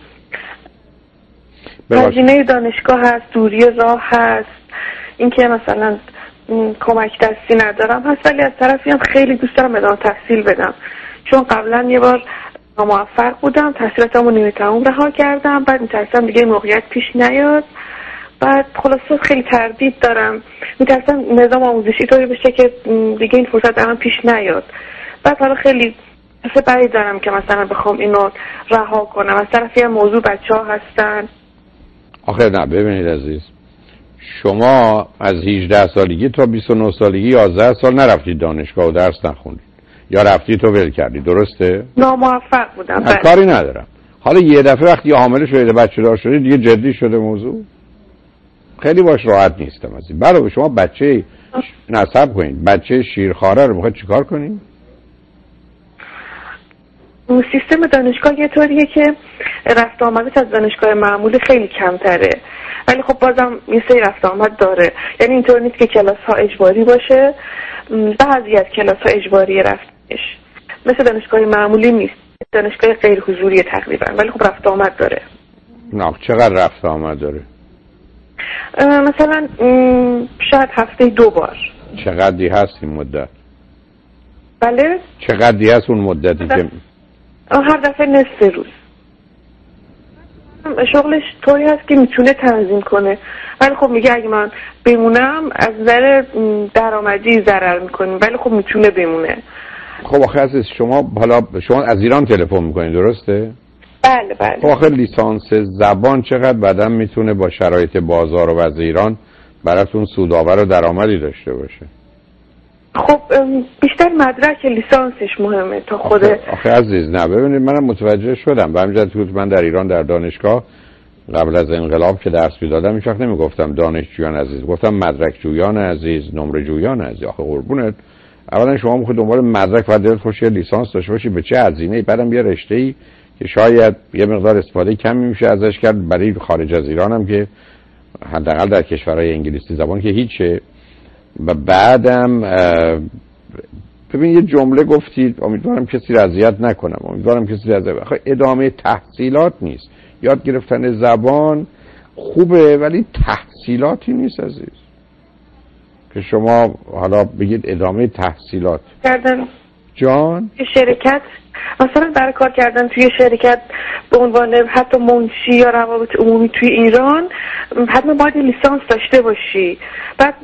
هزینه دانشگاه هست، دوری راه هست، اینکه مثلا کمک دستی ندارم هست، ولی از طرفی هم خیلی دوست دارم ادامه تحصیل بدم، چون قبلا یه بار ناموفق بودم، تحصیلاتمو نیمه تموم رها کردم، بعد میترسم دیگه موقعیت پیش نیاد، بعد خلاصه خیلی تردید دارم، میترسم نظام آموزشی طوری بشه که دیگه این فرصت درم پیش نیاد. بعد حالا خیلی حس بدی دارم که مثلا بخوام اینو رها کنم. از طرفی هم موضوع بچه ها هستن. آخه نه، ببینید عزیز، شما از هجده سالگی تا بیست و نه سالگی یازده سال نرفتید دانشگاه و درس نخوندید، یا رفتید تو ول کردید، درسته؟ ناموفق بودم. من کاری ندارم. حالا یه دفعه وقتی حامله شدید، بچه دار شدید، دیگه جدی شده موضوع، خیلی باش راحت نیستم از این. برای شما بچه نصب کنید، بچه شیرخواره رو میخواید چیکار کنید؟ سیستم دانشگاه یه طوریه که رفت آمدش از دانشگاه معمولی خیلی کمتره، ولی خب بازم یه سری رفت آمد داره. یعنی اینطور نیست که کلاس ها اجباری باشه، بعضی از کلاس ها اجباری رفتش، مثل دانشگاه معمولی نیست، دانشگاه غیر حضوری تقریبا، ولی خب رفت آمد داره. نه چقدر رفت آمد داره؟ مثلا شاید هفته دو بار. چقدری هست این مدت؟ بله؟ چقدری هست اون مدتی که هر دفعه نصف روز؟ شغلش طوری هست که میتونه تنظیم کنه، ولی خب میگه اگه من بمونم از نظر درآمدی ضرر میکنیم، ولی خب میتونه بمونه. خب آخه عزیز، شما حالا شما از ایران تلفن میکنید، درسته؟ بله بله. خب آخه لیسانس زبان چقدر بعدم میتونه با شرایط بازار و وضع ایران براتون سودآور و درآمدی داشته باشه؟ خب بیشتر مدرک لیسانسش مهمه تا خود. آخه, آخه عزیز، نه ببینید، منم متوجه شدم. به همین جهت که من در ایران در دانشگاه قبل از انقلاب که درس میدادم هیچ وقت نمیگفتم دانشجویان عزیز، گفتم مدرک جویان عزیز، نمره جویان عزیز. آخه قربونت، اولا شما میخواید دنبال مدرک و دلت خوش لیسانس داشته باشی، به چه هزینه‌ای؟ بعدم یه رشته‌ای که شاید یه مقدار استفاده کمی میشه ازش کرد، برای خارج از ایران هم که حداقل در کشورهای انگلیسی زبان که هیچه. و بعدم ببین یه جمله گفتید، امیدوارم کسی را اذیت نکنم، امیدوارم کسی را اذیت نکنم. ادامه تحصیلات نیست. یاد گرفتن زبان خوبه ولی تحصیلاتی نیست عزیز که شما حالا بگید ادامه تحصیلات کردن. جان شرکت مثلا برای کار کردن توی شرکت به عنوان حتی منشی یا روابط عمومی توی ایران حتما باید لیسانس داشته باشی. بعد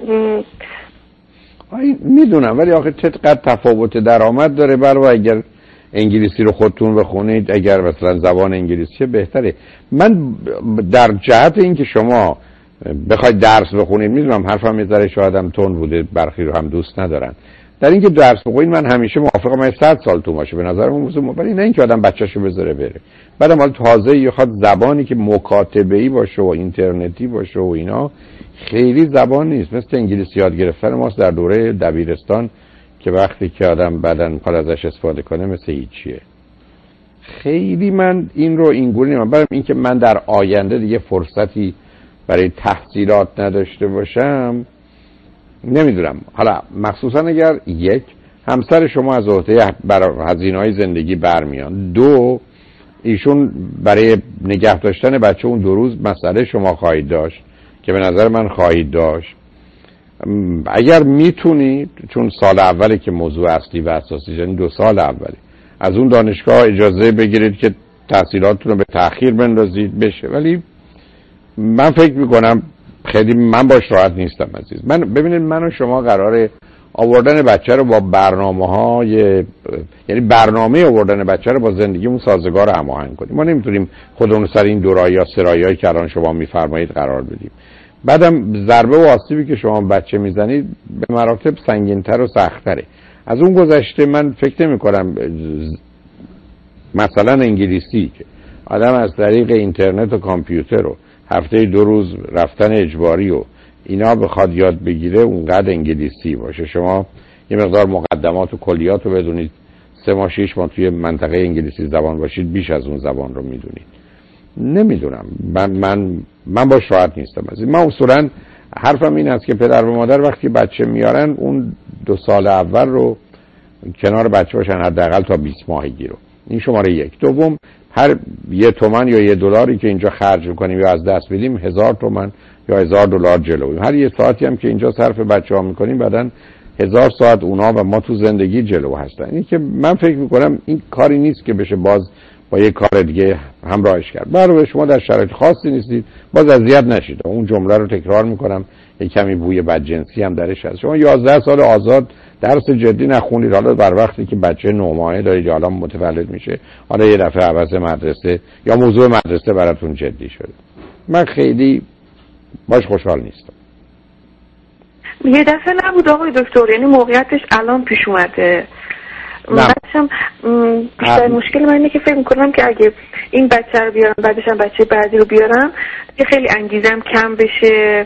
میدونم ولی آخه چقدر تفاوت درآمد داره. برای اگر انگلیسی رو خودتون بخونید، اگر مثلا زبان انگلیسی بهتره. من در جهت این که شما بخواید درس بخونید، میدونم حرفم یه ذره شاید هم تون بوده، برخی رو هم دوست ندارن، در اینکه درس بخونید من همیشه موافقم از صد سال تو باشه، به نظر من موضوع، ولی نه اینکه آدم بچه‌شو بذاره بره. بعدم حالا تازه یخواد زبانی که مکاتبه‌ای باشه و اینترنتی باشه و اینا، خیلی زبان نیست. مثل انگلیسی یاد گرفتن ماست در دوره دبیرستان که وقتی که آدم بعدن میخواد ازش استفاده کنه مثل هیچیه. خیلی من این رو اینگونه نمیم. برای این که من در آینده دیگه فرصتی برای تحصیلات نداشته باشم، نمیدونم. حالا مخصوصا اگر یک همسر شما از عهده هزینه‌های زندگی برمیان، دو ایشون برای نگه داشتن بچه اون دو روز مسئله شما خواهید داشت که به نظر من خواهید داشت. اگر میتونید، چون سال اولی که موضوع اصلی و اساسی، یعنی دو سال اولی، از اون دانشگاه اجازه بگیرید که تحصیلاتتون رو به تأخیر بندازید بشه. ولی من فکر میکنم خیلی من باش راحت نیستم عزیز. من ببینید من و شما قراره آوردن بچه رو با برنامه های، یعنی برنامه آوردن بچه رو با زندگیمون سازگار و هماهنگ کنیم. ما نمیتونیم خودمون سر این دورایی یا سرایایی که الان شما میفرمایید قرار بدیم. بعدم ضربه و آسیبی که شما بچه میزنید به مراتب سنگین‌تر و سخت‌تره. از اون گذشته من فکر نمی‌کنم مثلا انگلیسی که آدم از طریق اینترنت و کامپیوتر و هفته دو روز رفتن اجباری و اینا بخواد یاد بگیره اونقدر انگلیسی باشه. شما یه مقدار مقدمات و کلیات رو بدونید، سه ماه شیش ماه توی منطقه انگلیسی زبان باشید، بیش از اون زبان رو میدونید. نمیدونم، من من من باش راحت نیستم. از این من اصولا حرفم این است که پدر و مادر وقتی بچه میارن اون دو سال اول رو کنار بچه باشن، حداقل تا بیست ماهگی رو. این شماره یک. دوم، هر یه تومن یا یه دلاری که اینجا خرج میکنیم یا از دست بدیم، هزار تومن یا هزار دلار جلویم. هر یه ساعتی هم که اینجا صرف بچه ها میکنیم بعدن هزار ساعت اونا و ما تو زندگی جلو هستن. این که من فکر میکنم این کاری نیست که بشه باز با یه کار دیگه همراهش کرد. برای شما در شرایط خاصی نیستید، باز اذیت نشید. اون جمله رو تکرار میکنم، یه کمی بوی بدجنسی هم درش هست. شما یازده سال آزاد درس جدی نخونید، حالا بر وقتی که بچه نه ماهه دارید یا حالا متولد میشه، حالا یه دفعه عوض مدرسه یا موضوع مدرسه براتون جدی شده. من خیلی باش خوشحال نیستم. یه دفعه نبود آقای دکتر، یعنی موقعیتش الان پیش اومده. بعدشم بیشتر مشکل من اینه که فکر میکنم که اگه این بچه رو بیارم بعدش هم بچه بعدی رو بیارم یه خیلی انگیزم کم بشه.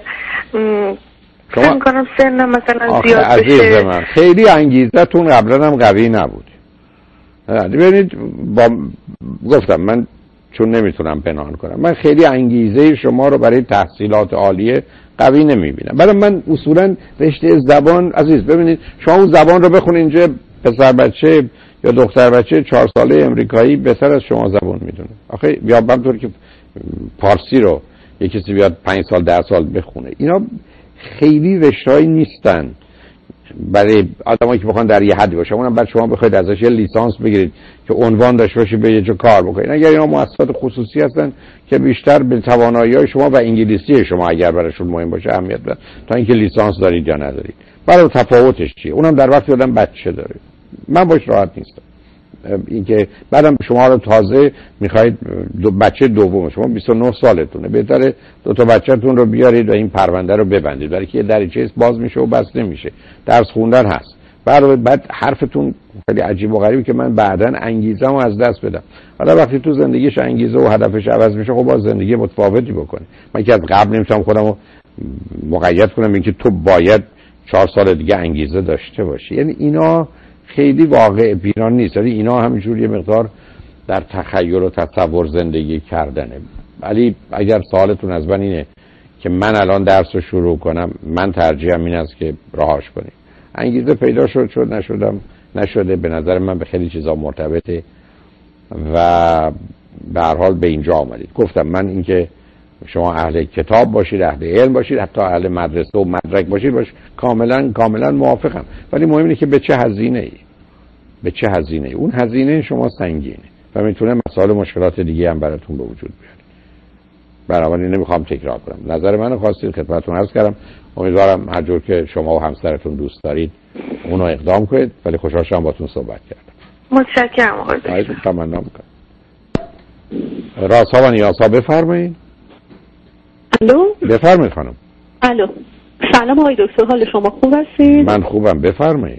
فکر میکنم سنم مثلا زیاد بشه. عزیز من خیلی انگیزتون قبلا هم قوی نبود. ببینید با گفتم من چون نمیتونم پنهان کنم، من خیلی انگیزه شما رو برای تحصیلات عالیه قوی نمیبینم. برای من اصولا رشته زبان عزیز، ببینید شما اون زبان رو بخونید، اینجا پسر بچه یا دختر بچه چهار ساله امریکایی بهتر از شما زبان میدونه. آخه یا همونطور که پارسی رو یک کسی بیاد پنج سال ده سال بخونه، اینا خیلی رشته‌ای نیستن برای آدمایی که بخوان در یه حدی باشه. اونم بعد شما بخواید ازش یه لیسانس بگیرید که عنوان داشته باشه به یه جا کار بکنید. اگر اینا مؤسسات خصوصی هستن که بیشتر به توانایی‌های شما و انگلیسی شما اگر براشون مهم باشه اهمیت بدن تا اینکه لیسانس دارید یا ندارید. برای تفاوتش چیه؟ اونم در وقتی آدم بچه داره. من باش راحت نیستم. اینکه بعدم شما رو تازه میخواید دو بچه دوم، شما بیست و نه سالتونه، بهتره دو تا بچه‌تون رو بیارید و این پرونده رو ببندید، برای که یه دریچه باز میشه و بس نمیشه. درس خوندن هست. بعد بعد حرفتون خیلی عجیب و غریبی که من بعداً انگیزه‌مو از دست بدم. حالا وقتی تو زندگیش انگیزه و هدفش عوض میشه، خب باز زندگی متفاوتی بکنه. من که از قبل نمیتونم خودمو مقید کنم اینکه تو باید چهار سال دیگه انگیزه داشته باشی. یعنی اینا خیلی واقع بینانه نیست. یعنی اینا همینجوری یه مقدار در تخیل و تصور زندگی کردنه. ولی اگر سوالتون از من اینه که من الان درس رو شروع کنم، من ترجیحم این است که رهاش کنیم. انگیزه پیدا شد شد نشدم نشده، به نظر من به خیلی چیزا مرتبطه و به هر حال به اینجا آمدید. گفتم من اینکه شما اهل کتاب باشید، اهل علم باشید، حتی اهل مدرسه و مدرک باشید باش، کاملا کاملا موافقم. ولی مهم اینه که به چه هزینه ای به چه هزینه ای اون هزینه شما سنگینه و میتونه مسائل مشکلات دیگه هم براتون به وجود بیاره. بنابراین نمیخوام تکرار کنم. نظر منو خواستید خدمتتون عرض کردم. امیدوارم هر جور که شما و همسرتون دوست دارید اونو اقدام کنید. ولی خوشحال شدم باهاتون صحبت کردم. متشکرم آقای دکتر. تمنا میکنم. رازها و نیازها بفرمایید. الو بفرمایید خانم. الو سلام آقای دکتر، حال شما خوب هستید؟ من خوبم، بفرمایید.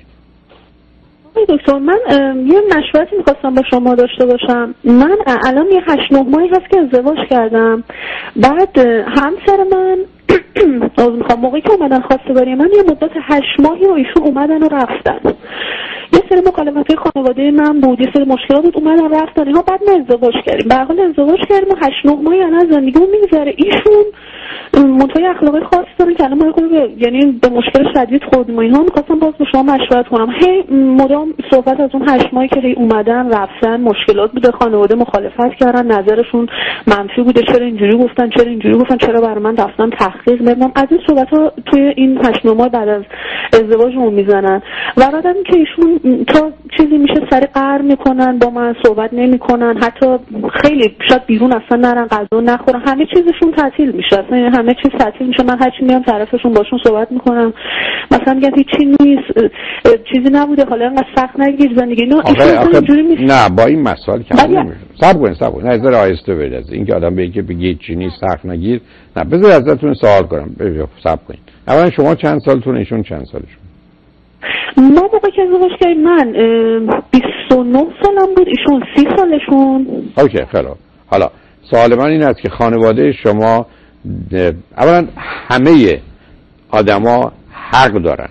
آقای دکتر من یه مشورتی میخواستم با شما داشته باشم. من الان یه هشت نه ماهی هست که ازدواج کردم. بعد همسر من از میخوام موقعی که اومدن خواستگاری من یه مدت هشت ماهی و ایشون اومدن و رفتن. یه سری مکالمات خانواده من بود، یه سری مشکلات بود، اومدن رفتن اینا. بعد ما ازدواج کردیم. به هر حال ازدواج کردیم و هشت نه ماهی الان زندگیمون میگذره. ایشون منتهای اخلاقی خاصی دارن که الان ما یعنی به مشکل شدید خوردیم و اینها. می‌خواستم باز با شما مشورت کنم. هی مدام صحبت از اون هشت ماهی که هی اومدن رفتن، مشکلات بوده، خانواده مخالفت کردن، نظرشون منفی بوده، چرا اینجوری گفتن، چرا اینجوری گفتن، چرا برای من رفتن تحقیق نمیدونم. از این صحبت‌ها توی این هشت نه ماه بعد از ازدواجمون میزنن و بعدم که ایشون تا چیزی میشه سر قهر میکنن، با من صحبت نمیکنن، حتی خیلی شاید بیرون اصلا نرن، غذا نخورن، همه چیزشون تعطیل میشه، اصلا همه چیز تعطیل میشه. من هرچی میام طرفشون باشون صحبت میکنم، مثلا میگن هیچی نیست، چیزی نبوده، حالا انقدر سخت نگیر زندگی. نه آخه نه با این مسائل که نمیشه. صبر کن صبر کن، نظر آیسته بید. این که آدم بگه که بگه هیچی نیست، سخت نگیر. نه بذار ازتون سوال کنم. ببین صبر کنین. اولا شما چند سالتون، ایشون چند سالشون؟ ما موقع که ازدواج کردیم من بیست و نه سالم بود، ایشون سی سالشون. اوکی خیلی. حالا سوال من این است که خانواده شما اولا همه آدما حق دارن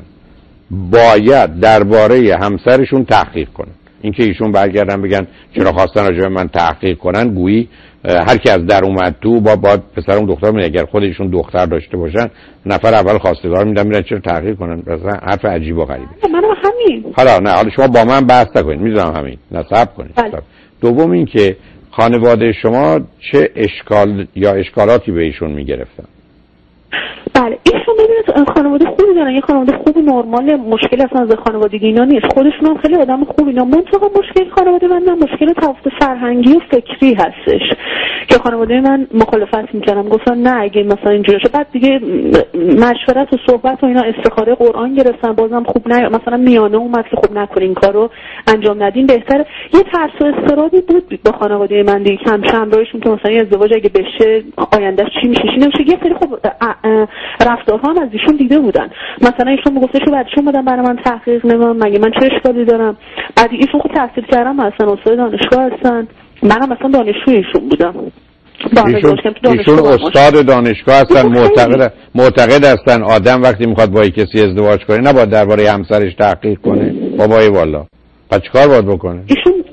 باید درباره همسرشون تحقیق کنن. اینکه ایشون برگردن بگن چرا خواستن راجع به من تحقیق کنن، گویی هر کی از در اومد تو با با پسر اون دختر میگه اگر خودشون دختر داشته باشن نفر اول خواستگار میدن میرن چرا تحقیق کنن. مثلا حرف عجیب و غریبه. منم همین. حالا نه حالا شما با من بحث نکنید، میذارم همین. نصب کنید. بله. دوم این که خانواده شما چه اشکال یا اشکالاتی به ایشون میگرفتن؟ بله ایشون ببینید خانواده خوبی دارن، یه خانواده خوب نرمال، مشکل اصلا از خانوادگی اینا نیست، خودشون هم خیلی آدم خوبی اینا. منطقه مشکل خانواده من نه مشکل تفاوت فرهنگی و فکری هستش که خانواده من مخالفت میکردم، گفتن نه اگه مثلا اینجوری شه. بعد دیگه مشورت و صحبت و اینا استخاره قرآن گرفتن، بازم خوب نه، مثلا میانه اومد که خوب نکنین این کارو انجام ندین بهتره. یه ترس و اضطرابی بود با خانواده من دیگه، کم شمرایشون که مثلا ازدواج اگه بشه آیندهش چی میشه چی نمیشه. یه سری خب رفتارها هم از ایشون دیده بودن، مثلا ایشون میگفته که بعدشون بدن برای من تحقیق نمیدونم مگه من چه اشکالی دارم. بعد ایشون خب تحصیل کردم، مثلا استاد دانشگاه هستن، منم مثلا دانشجوی ایشون بودم. ایشون, ایشون استاد دانشگاه هستن، معتقد معتقد هستن آدم وقتی میخواد با کسی ازدواج کنه نباید درباره همسرش تحقیق کنه. بابای والا پس چیکار باید بکنه؟ ایشون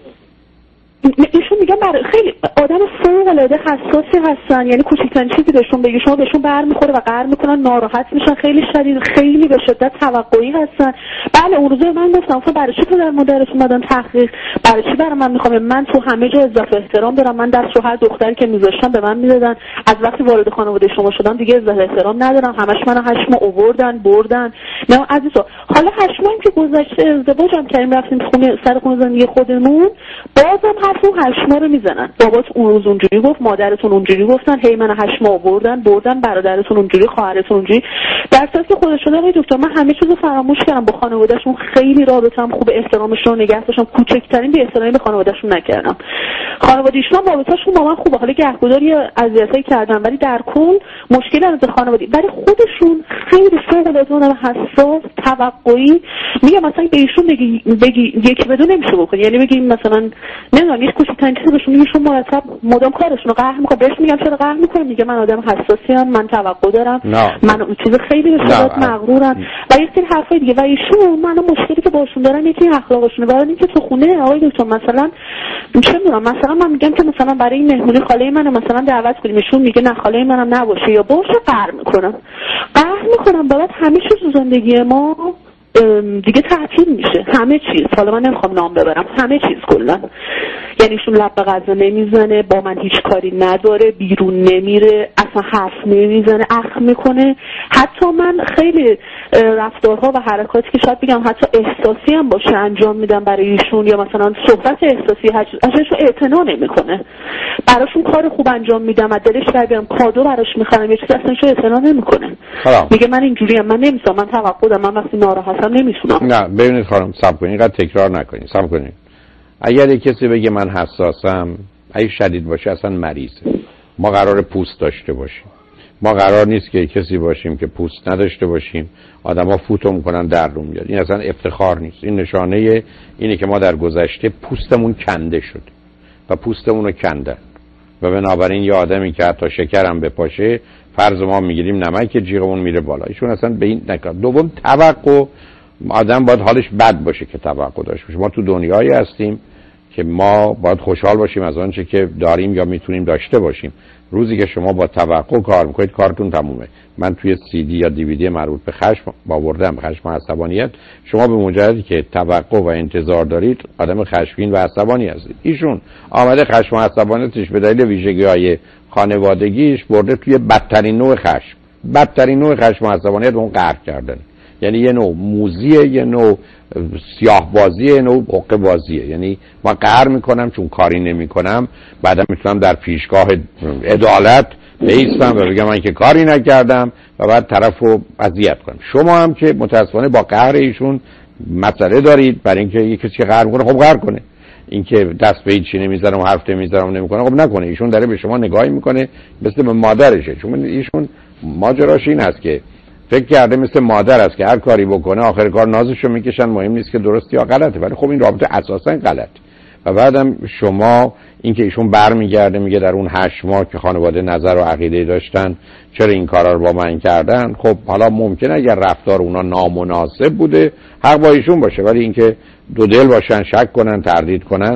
ایشون میگن برای خیلی آدم فوق العاده حساسی هستن، یعنی کوچکترین چیزی بهشون بگی شما بهشون برمیخوره و قهر میکنن، ناراحت میشن، خیلی شدید، خیلی به شدت توقعی هستن. بله اون روزه من گفتم خب برای چی پدر مادرش اومدن تحقیق، برای چی برای من میخوام، من تو همه جا اضافه احترام دارم، من دست رو هر دختری که میذاشتم به من میدادن، از وقتی وارد خانواده شما شدم دیگه اضافه احترام ندارم، همش منو هشت ماه آوردن بردن. نه عزیزا حالا هشت ماهی که گذشته ازدواجم کردیم رفتیم خونه سر خونه زندگی خودمون، بازم حرفو هشت ماه رو میزنن. بابات اون روز اونجوری گفت، مادرتون اونجوری گفتن، هی من هشت ماه آوردن بردن، برادرتون اونجوری، خواهرتون اونجوری. در صورتی که خودش شده آقای دکتر من همه چیزو فراموش کردم، با خانواده‌شون خیلی رابطه‌ام خوب، احترامشون رو نگه داشتم، کوچکترین بی احترامی به خانواده‌شون نکردم. خانواده‌شون هم رابطه‌شون با من خوبه، حالا گهگداری اذیتایی کردن ولی در کل مشکلی از خانوادگی، ولی خودشون خیلی فوق‌العاده حساس، توقعی. میگم مثلا به ایشون بگی بگی یکی بدون نمیشه بکنی، یعنی بگیم مثلا نمیدونم یک کوچیک‌ترین چیزی بهشون ایشون مرتب مدام کارشون رو قهر میکنه، بهش میگم چرا قهر میکنه، میگه من آدم حساسی ام، من توقع دارم، من اون چیز خیلی به شدت مغرورم و یک سری حرفای دیگه. و ایشون منو مشکلی که باشون دارن یکی اخلاقشونه، برای اینکه تو خونه آقای دکتر مثلا چه میدونم مثلا من میگم که مثلا برای این مهمونی خاله منو مثلا دعوت کنیم، ایشون میگه نه خاله منم نباشه یا باشه، قهر میکنم قهر میکنم بعد همه چیز تو زندگی ما دیگه تعطیل میشه، همه چیز. حالا من نمیخوام نام ببرم، همه چیز کلا. یعنی ایشون لب به غذا نمیزنه، با من هیچ کاری نداره، بیرون نمیره، اصلا حرف نمیزنه، اخم میکنه. حتی من خیلی رفتارها و حرکاتی که شاید بگم حتی احساسی هم باشه انجام میدم برای ایشون، یا مثلا صحبت احساسی ازشون اعتنا نمیکنه، براشون کار خوب انجام میدم، از دلش برمیام کادو براش میخرم، یه چیز اصلا شو اعتنا نمیکنه. میگه من اینجوریم، من نمیسام، من توقع دارم، من وقتی ناراحتم نمیتونم. نه ببینید خانم صبر کنید، اینقدر تکرار نکنید، صبر کنید. اگر یک کسی بگه من حساسم، اگه شدید باشه اصلا مریضه. ما قرار پوست داشته باشیم، ما قرار نیست که کسی باشیم که پوست نداشته باشیم. آدما فوتو میکنن در رو میاد، این اصلا افتخار نیست. این نشانه اینه که ما در گذشته پوستمون کنده شد و پوستمون رو کندن و بنابراین یه آدمی که حتی شکرم بپاشه فرض ما میگیریم نمک جیغمون میره بالا. ایشون اصلا به این نکرد. دوم توقع، آدم باید حالش بد باشه که توقع داشته باشه. ما تو دنیایی هستیم که ما باید خوشحال باشیم از آنچه که داریم یا میتونیم داشته باشیم. روزی که شما با توقع کار میکنید کارتون تمومه. من توی سی دی یا دیویدی مربوط به خشم آوردم، خشم و عصبانیت. شما به مجردی که توقع و انتظار دارید آدم خشمگین و عصبانی هستید. ایشون آمده خشم و عصبانیتش به دلیل ویژگی‌های خانوادگیش برده توی بدترین نوع خشم. بدترین نوع خشم و عصبانیت اون قهر کردن، یعنی یه نوع موزیه، یه نوع سیاه بازیه، یه نوع حقه بازیه. یعنی ما قهر میکنم چون کاری نمیکنم، بعدم میتونم در پیشگاه عدالت بیستم و بگم من که کاری نکردم و بعد طرفو اذیت کنم. شما هم که متاسفانه با قهر ایشون مسئله دارید، برای اینکه یه کسی که قهر میکنه خب قهر کنه، اینکه دست به هیچی نمیذارم و حرف نمیذارم نمیکنه خب نکنه. ایشون داره به شما نگاهی میکنه مثل به مادرشه، چون ایشون ماجراش این هست که فکر کرده مثل مادر است که هر کاری بکنه آخر کار نازشو میکشن، مهم نیست که درست یا غلطه. ولی خب این رابطه اساسا غلط. و بعدم شما اینکه ایشون برمیگرده میگه در اون هشت ماه که خانواده نظر و عقیده داشتن چرا این کارا رو با من کردن، خب حالا ممکنه اگر رفتار اونا نامناسب بوده حق با ایشون باشه، ولی اینکه دو دل باشن، شک کنن، تردید کنن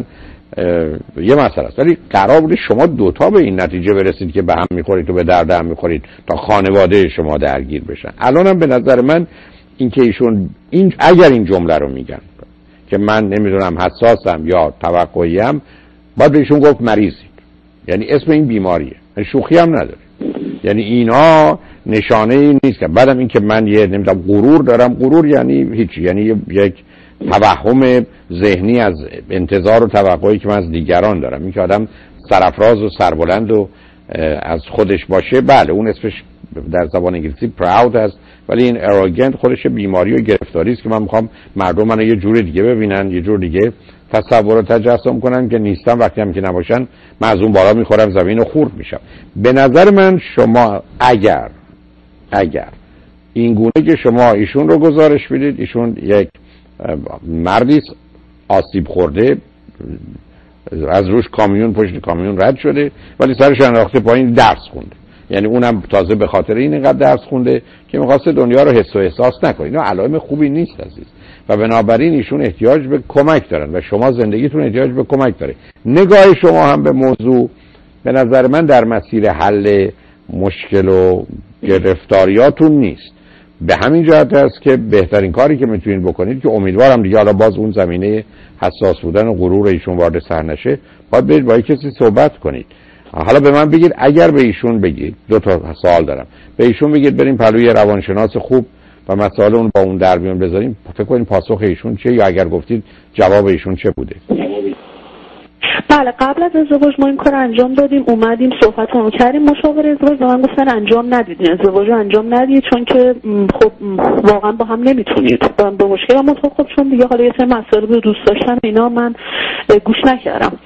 یه مسئله است. ولی قرار بوده شما دوتا به این نتیجه برسید که به هم میخورید و به درد هم میخورید تا خانواده شما درگیر بشن. الانم به نظر من اینکه ایشون این اگر این جمله رو میگن که من نمیدونم حساسم یا توقعیم، باید بهشون گفت مریضید، یعنی اسم این بیماریه، شوخی هم نداره. یعنی اینا نشانه این نیست که بعدم این که من یه نمیدونم غرور دارم. غرور یعنی هیچ، یعنی یک توهم ذهنی از انتظار و توقعی که من از دیگران دارم. این که آدم سرافراز و سربلند و از خودش باشه، بله اون اسمش در زبان انگلیسی پراود هست، ولی این اروگنت خودش بیماری و گرفتاری است که من میخوام مردم منو یه جور دیگه ببینن، یه جور دیگه تصور و تجسم کنن که نیستم. وقتی هم که نباشن من از اون بالا میخورم زمین و خورد میشم. به نظر من شما اگر اگر این گونه که شما ایشون رو گزارش بدید، ایشون یک مردی آسیب خورده، از روش کامیون پشت کامیون رد شده ولی سرش انداخته پایین، درس خونده. یعنی اونم تازه به خاطر این اینقدر درس خونده که می‌خواسته دنیا رو حس و احساس نکنه. اینا علائم خوبی نیست عزیز، و بنابراین ایشون احتیاج به کمک دارن و شما زندگیتون احتیاج به کمک داره. نگاه شما هم به موضوع به نظر من در مسیر حل مشکل و گرفتاریاتون نیست. به همین جهت است که بهترین کاری که میتونید بکنید که امیدوارم دیگه حالا باز اون زمینه حساس بودن و غرور ایشون وارد سر نشه، باید برید با کسی صحبت کنید. حالا به من بگید، اگر به ایشون بگید، دو تا سوال دارم، به ایشون بگید بریم پلوی روانشناس خوب و مسائل اون با اون در میون بذاریم، فکر کنید پاسخ ایشون چه، یا اگر گفتید جواب ایشون چه بوده؟ بله، قبل از ازدواج ما این کار انجام دادیم، اومدیم صحبت رو کردیم، مشاور ازدواج به من گفتن انجام ندید، ازدواج رو انجام ندید چون که خب واقعا با هم نمیتونید. با مشکل هم خب چون دیگه حالا یه سری مسائل رو دوست داشتم اینا من گوش نکردم.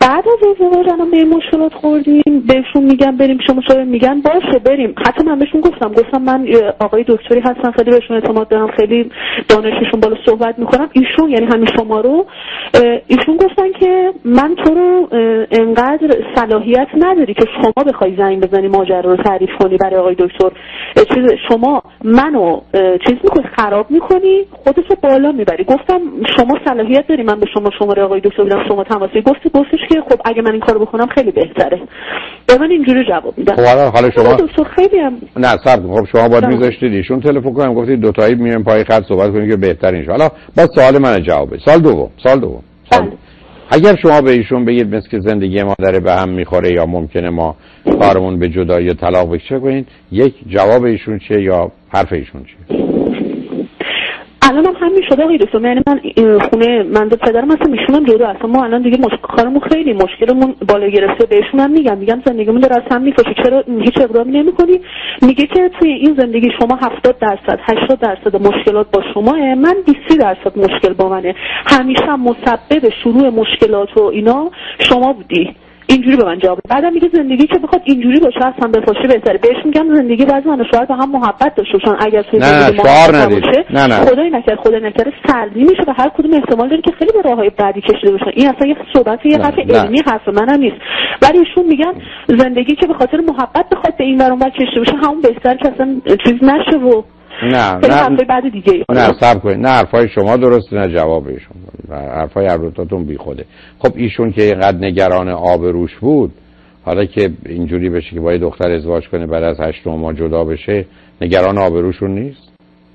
بعد از ازدواج الان به مشکلات خوردیم، بهشون میگم بریم شما شما میگن باشه بریم. حتی من بهشون گفتم گفتم من آقای دکتری هستم، خیلی بهشون اعتماد دارم، خیلی دانششون بالا صحبت میکنم. ایشون یعنی همین شما رو ایشون گفتن که من تو رو انقدر صلاحیت نداری که شما بخوای زنگ بزنی ماجرا رو تعریف کنی برای آقای دکتر. چیز شما منو چیز میکنی، خراب میکنی، خودتو بالا میبری. گفتم شما صلاحیت داری من به شما شماره آقای دکتر بدم، شما تماسی. گفت گفتش که خب اگه من این کارو بکنم خیلی بهتره. به من اینجوری جواب میدن. خب حالا حالا شما دکتر خیلی هم نه صبر. خب شما باید میذاشتید ایشون تلفن کنم، گفتید دو تایی میایم پای خط صحبت کنیم که بهترین شه. حالا با سوال من جواب بدید. سال دوم سال دوم سال بله. اگر شما به ایشون بگید مثل که زندگی ما داره به هم میخوره یا ممکنه ما کارمون به جدایی یا طلاق بکشه کنین، یک جواب ایشون چیه یا حرف ایشون چیه؟ الان هم همین شده آقای دکتر. یعنی من خونه من دو پدرم اصلا میشونم جدا، اصلا ما الان دیگه مشکل کارمون خیلی مشکلمون بالا گرفته. بهشون هم میگم میگم زندگیمون داره از هم میفشه، چرا هیچ اقدامی نمی‌کنی؟ میگه که توی این زندگی شما هفتاد درصد هشتاد درصد مشکلات با شماه، من بیست درصد مشکل با منه. همیشه مسبب شروع مشکلات و اینا شما بودی. اینجوری به من جواب. بعدم میگه زندگی که بخواد اینجوری باشه از هم بفاشه بهتره. بهش میگم زندگی بعضی من شاید با هم محبت داشته باشن، اگر توی زندگی محبت نباشه نه نه. خدای نکرده خدای نکرده سردی میشه و هر کدوم احتمال داره که خیلی به راههای بعدی کشیده باشن. این اصلا یه صحبت یه حرف علمی حرف منم نیست. ولی ایشون میگن زندگی که به خاطر محبت بخواد به این ور اون ور کشیده باشه همون بهتر که اصلا چیز نشه و نه نه بعد دیگه نه صبر کنید. نه حرفای شما درسته نه جواب ایشون. حرفای ابروتاتون بیخوده. خب ایشون که اینقدر نگران آبروش بود، حالا که اینجوری بشه که با یه دختر ازدواج کنه بعد از هشت ماه جدا بشه، نگران آبروشون نیست؟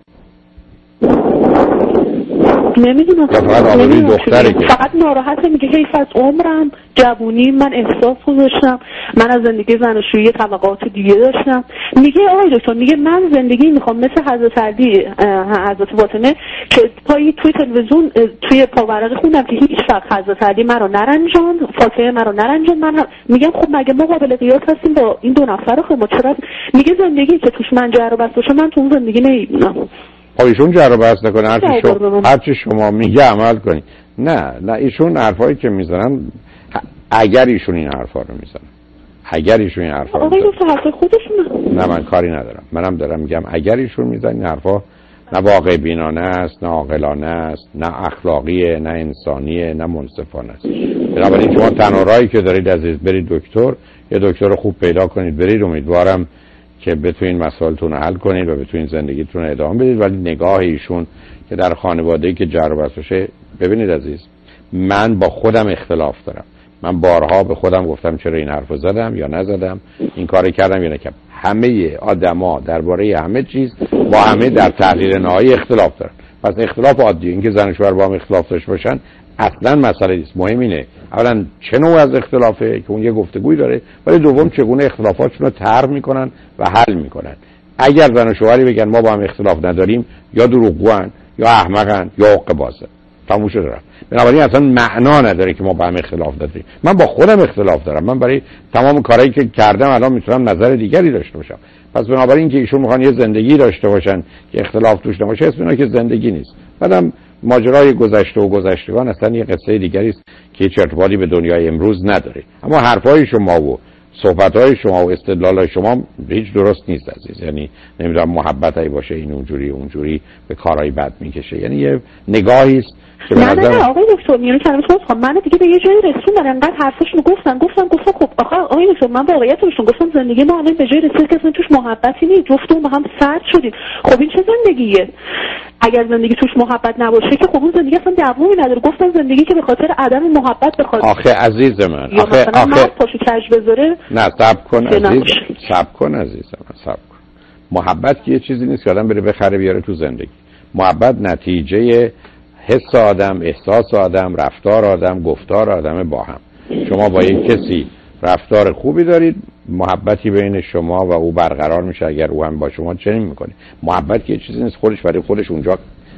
نمیدونم. فقط آبروی دختره که فقط ناراحته. میگه حیف از عمرم، جوونی من احساس گذاشتم، من از زندگی زناشویی طبقات دیگه داشتم. میگه آقای دکتر میگه من زندگی میخوام مثل حضرت علی حضرت فاطمه که پای توی تلویزیون توی پاورق خوندم که هیچ وقت حضرت علی منو نرنجاند، فاطمه منو نرنجاند. من هم میگم خب مگه ما قابل قیاس هستیم با این دو نفر؟ خب ما چرا؟ میگه زندگی که توش من جر و بحث باشه من تو اون زندگی نمیبینم. خب ایشون جر و بحث نکنه، هر چی شما هر چی شما میگه عمل کنی. نه نه ایشون حرفایی که میزنن، اگر ایشون این حرفا رو میزنن اگر ایشون این حرفا رو میزنن آقای حرف خودشون نه من کاری ندارم. منم دارم میگم اگر ایشون میزنن این حرفا نه واقع بینانه است، نه عاقلانه است، نه اخلاقیه، نه انسانیه، نه منصفانه است. بنابراین شما تنها راهی که دارید عزیز برید دکتر، یه دکتر خوب پیدا کنید برید. امیدوارم که بتونین مسائلتون حل کنید و بتونین زندگیتون ادامه بدید. ولی نگاه ایشون که در خانواده‌ای که جر و بحث باشه، ببینید عزیز من با خودم اختلاف دارم. من بارها به خودم گفتم چرا این حرفو زدم یا نزدم، این کارو کردم یا نکردم. همه آدما درباره همه چیز با همه در تحلیل نهایی اختلاف دارن. پس اختلاف عادیه. اینکه زن و شوهر با هم اختلاف داشته باشن اصلا مسئله نیست. مهم اینه اولا چه نوع از اختلافه که اون یه گفتگویی داره، ولی دوم چگونه اختلافاتشون رو طرح میکنن و حل میکنن. اگر زن و شوهری بگن ما با هم اختلاف نداریم، یا دروغگوان یا احمقن یا عقبازن. تموم شده. بنابراین اصلا معنا نداره که ما با هم اختلاف داریم. من با خودم اختلاف دارم. من برای تمام کارهایی که کردم الان میتونم نظر دیگری داشته باشم. پس بنابراین که ایشون میخوان یه زندگی داشته باشن که اختلاف توش نباشه، اسم اینا که زندگی نیست. بعدم ماجرای گذشته و گذشتگان اصلا یه قصه دیگری است که هیچ ارتباطی به دنیای امروز نداره. اما حرفای شما و صحبت‌های شما و استدلال‌های شما هیچ درست نیست عزیز. یعنی نمیدونم محبتی باشه این اونجوری اونجوری به کارهای بد میکشه. یعنی یه نگاهی است که نه نه نه آقای دکتر میونه کلمه شما خب من دیگه به یه جایی رسوندم. انقدر حرفشون گفتن گفتم گفتم خب آخه آقای دکتر من واقعیتشون گفتم زندگی ما الان به جایی رسید که اصلا توش محبتی نیست، جفتمون با هم سرد شدیم. خب این چه زندگیه؟ اگر زندگی توش محبت نباشه که خب اون زندگی اصلا دوامی نداره. گفتم زندگی که به خاطر عدم محبت بخواد آخه عزیز من آخه آخه پاشو کج بذاره. نه صبر کن عزیز، صبر کن عزیزم، صبر کن. محبت که یه چیزی نیست که آدم بره بخره بیاره تو زندگی. محبت نتیجه حس آدم، احساس آدم، رفتار آدم، گفتار آدم با هم. شما با یک کسی رفتار خوبی دارید، محبتی بین شما و او برقرار میشه. اگر او هم با شما چنین میکنه، محبت که چیزی نیست خودش برای خودش اونجا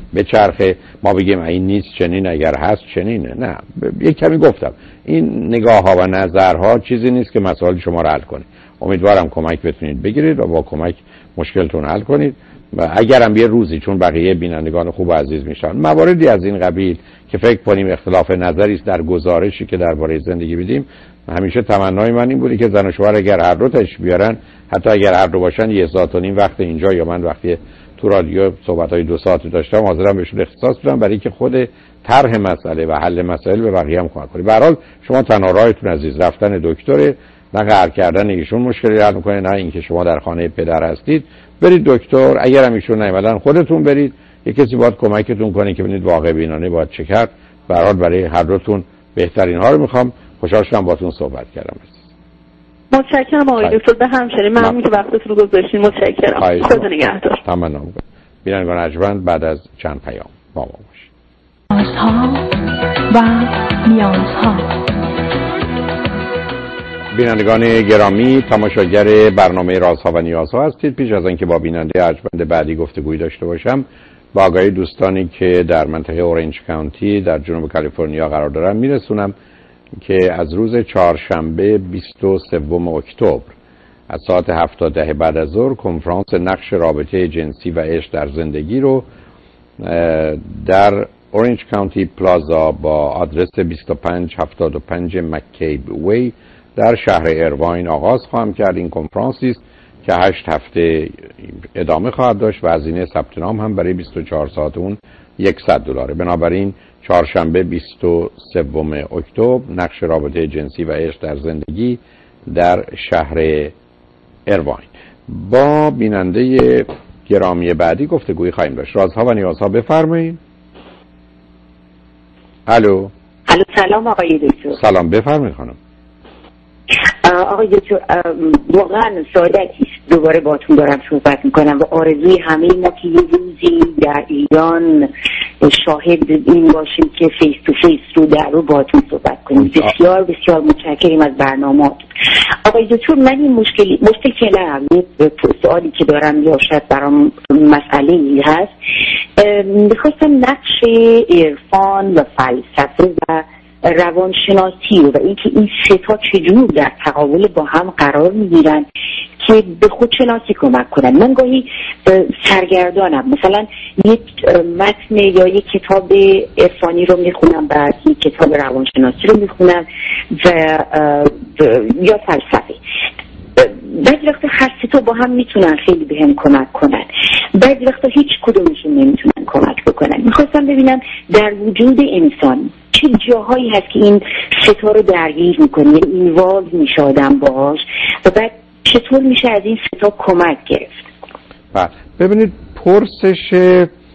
بچرخه ما بگیم این نیست چنین، اگر هست چنینه. نه یک کمی گفتم این نگاه ها و نظرها چیزی نیست که مسائل شما رو حل کنه. امیدوارم کمک بتونید بگیرید و با کمک مشکلتون حل کنید. و اگرم یه روزی، چون بقیه بینندگان خوب و عزیز میشن، مواردی از این قبیل که فکر کنیم اختلاف نظری است در گزارشی که درباره زندگی بدیم، همیشه تمنای من این بودی که زن و شوهر اگر هر دو تاش بیارن، حتی اگر هر دو باشن، یه ساعت و نیم وقت اینجا یا من وقتی تو رادیو صحبت‌های دو ساعتی داشتم حاضرم بهشون اختصاص بدم، برای که خود طرح مسئله و حل مسائل به بقیه هم کمک کنه. به هر حال شما تنها راهتون عزیز رفتن دکتره، نه قهر کردن ایشون مشکلی حل می‌کنه، نه اینکه شما در خانه پدر هستید برید دکتر. اگر هم ایشون نیومدن خودتون برید، یه کسی باید کمکتون کنه که ببینید واقع بینانه باید چه کرد. به هر حال برای هر دوتون بهترین ها رو می‌خوام. خوشحال شدم باهاتون صحبت کردم. متشکرم آقای دکتر، به همچنین ممنون که وقتتون رو گذاشتین. متشکرم. خدا نگهدار. تمام. بینندگان ارجمند، بعد از چند پیام با ما باشید. رازها و نیازها. بینندگان گرامی، تماشاگر برنامه رازها و نیازها هستید. پیش از اینکه با بیننده ارجمند بعدی گفتگویی داشته باشم، با آگاهی دوستانی که در منطقه اورنج کانتی در جنوب کالیفرنیا قرار دارن میرسونم که از روز چهارشنبه بیست و سوم اکتبر از ساعت هفت تا ده بعد از ظهر کنفرانس نقش رابطه جنسی و عشق در زندگی رو در اورنج کانتی پلازا با آدرس بیست و پنج هفتاد و پنج مکیب وی در شهر ایرواین آغاز خواهم کرد. این کنفرانسی است که هشت هفته ادامه خواهد داشت و هزینه ثبت نام هم برای بیست و چهار ساعت اون صد دلاره. بنابراین چهارشنبه بیست و سوم اکتبر نقش رابطه جنسی و عشق در زندگی در شهر ایرواین. با بیننده گرامی بعدی گفتگویی خواهیم داشت. رازها و نیازها، بفرمایید. الو. الو، سلام آقای دکتر. سلام، بفرمایید خانم. آقای دکتر، واقعا سعادتی دوباره باتون دارم صحبت میکنم و آرزوی همه ما که یه روزی در ایران شاهد این باشیم که فیس تو فیس رو در رو باتون صحبت کنیم. بسیار بسیار متشکریم از برنامه. آقای دکتر، من این مشکلی مشکلم یه سوالی که دارم یا شاید برام مسئله ای هست، میخواستم نقش عرفان و فلسفه و روانشناسی و اینکه این سه تا چجور در تقابل با هم قرار میگیرن که به خودشناسی کمک کنن. من گاهی سرگردانم، مثلا یک متن یا یک کتاب عرفانی رو میخونم، بعد یک کتاب روانشناسی رو میخونم و یا فلسفه. بعضی وقتا هر سه تا با هم میتونن خیلی بهم کمک کنن، بعضی وقتا هیچ کدومشون نمیتونن کمک بکنن. میخواستم ببینم در وجود انسان چه جاهایی هست که این سه تا رو درگیر میکنه، یعنی اینوالو میشه آدم باهاش و بعد چطور میشه از این سه تا کمک گرفت. ببینید، پرسش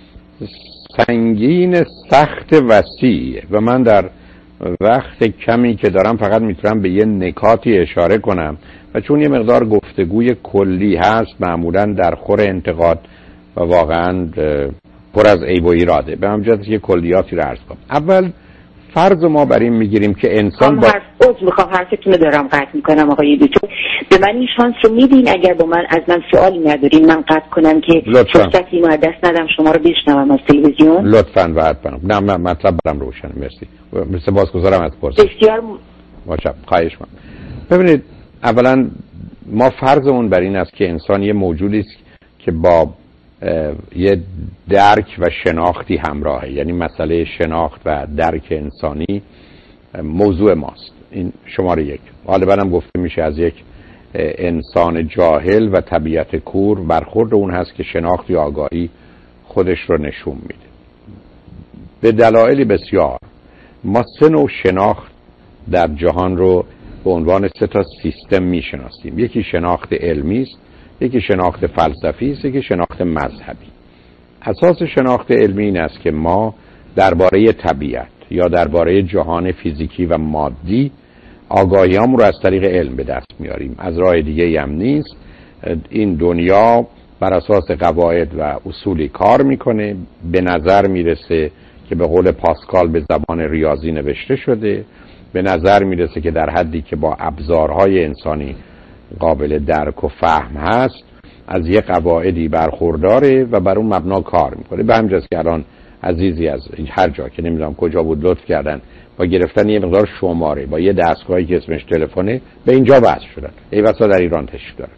سنگین سخت وسیعه و من در وقت کمی که دارم فقط میتونم به یه نکاتی اشاره کنم و چون یه مقدار گفتگوی کلی هست معمولا در خور انتقاد و واقعا پر از عیب و ایراده، به همین جهت که کلیاتی رو عرض کنم. اول فرض ما بر این میگیریم که انسان با حرف میخوام حرفتون رو دارم قطع میکنم آقای دکتر، به من این شانس رو میدین اگر با من از من سوالی ندارین من قطع کنم که فرصتی ما دست ندم شما رو بشنوم از تلویزیون؟ لطفاً و حتما. نه من مطلب برام روشنه. مرسی. مرسی، بازگذارم از پرسش. بسیار متشکرم. خواهش می‌کنم. ببینید، اولا ما فرضمون بر این است که انسان یه موجودی است که با یه درک و شناختی همراهه، یعنی مسئله شناخت و درک انسانی موضوع ماست. این شماره یک. غالبا هم گفته میشه از یک انسان جاهل و طبیعت کور برخورد اون هست که شناخت یا آگاهی خودش رو نشون میده. به دلایل بسیار ما سه نوع شناخت در جهان رو به عنوان سه تا سیستم میشناسیم. یکی شناخت علمی است، یکی شناخت فلسفی است، یکی شناخت مذهبی. اساس شناخت علمی این است که ما درباره طبیعت یا درباره جهان فیزیکی و مادی آگاهی‌هامون رو از طریق علم به دست میاریم، از راه دیگه‌ای هم نیست. این دنیا بر اساس قواعد و اصولی کار میکنه. به نظر میرسه که به قول پاسکال به زبان ریاضی نوشته شده. به نظر میرسه که در حدی که با ابزارهای انسانی قابل درک و فهم هست از یک قواعدی برخورداره و بر اون مبنا کار میکنه. به همین جاست که الان عزیزی از هر جا که نمیدونم کجا بود لطف کردن با گرفتن یه مقدار شماره با یه دستگاهی که اسمش تلفنه به اینجا وصل شدن. ای بسا در ایران تشریف دارن.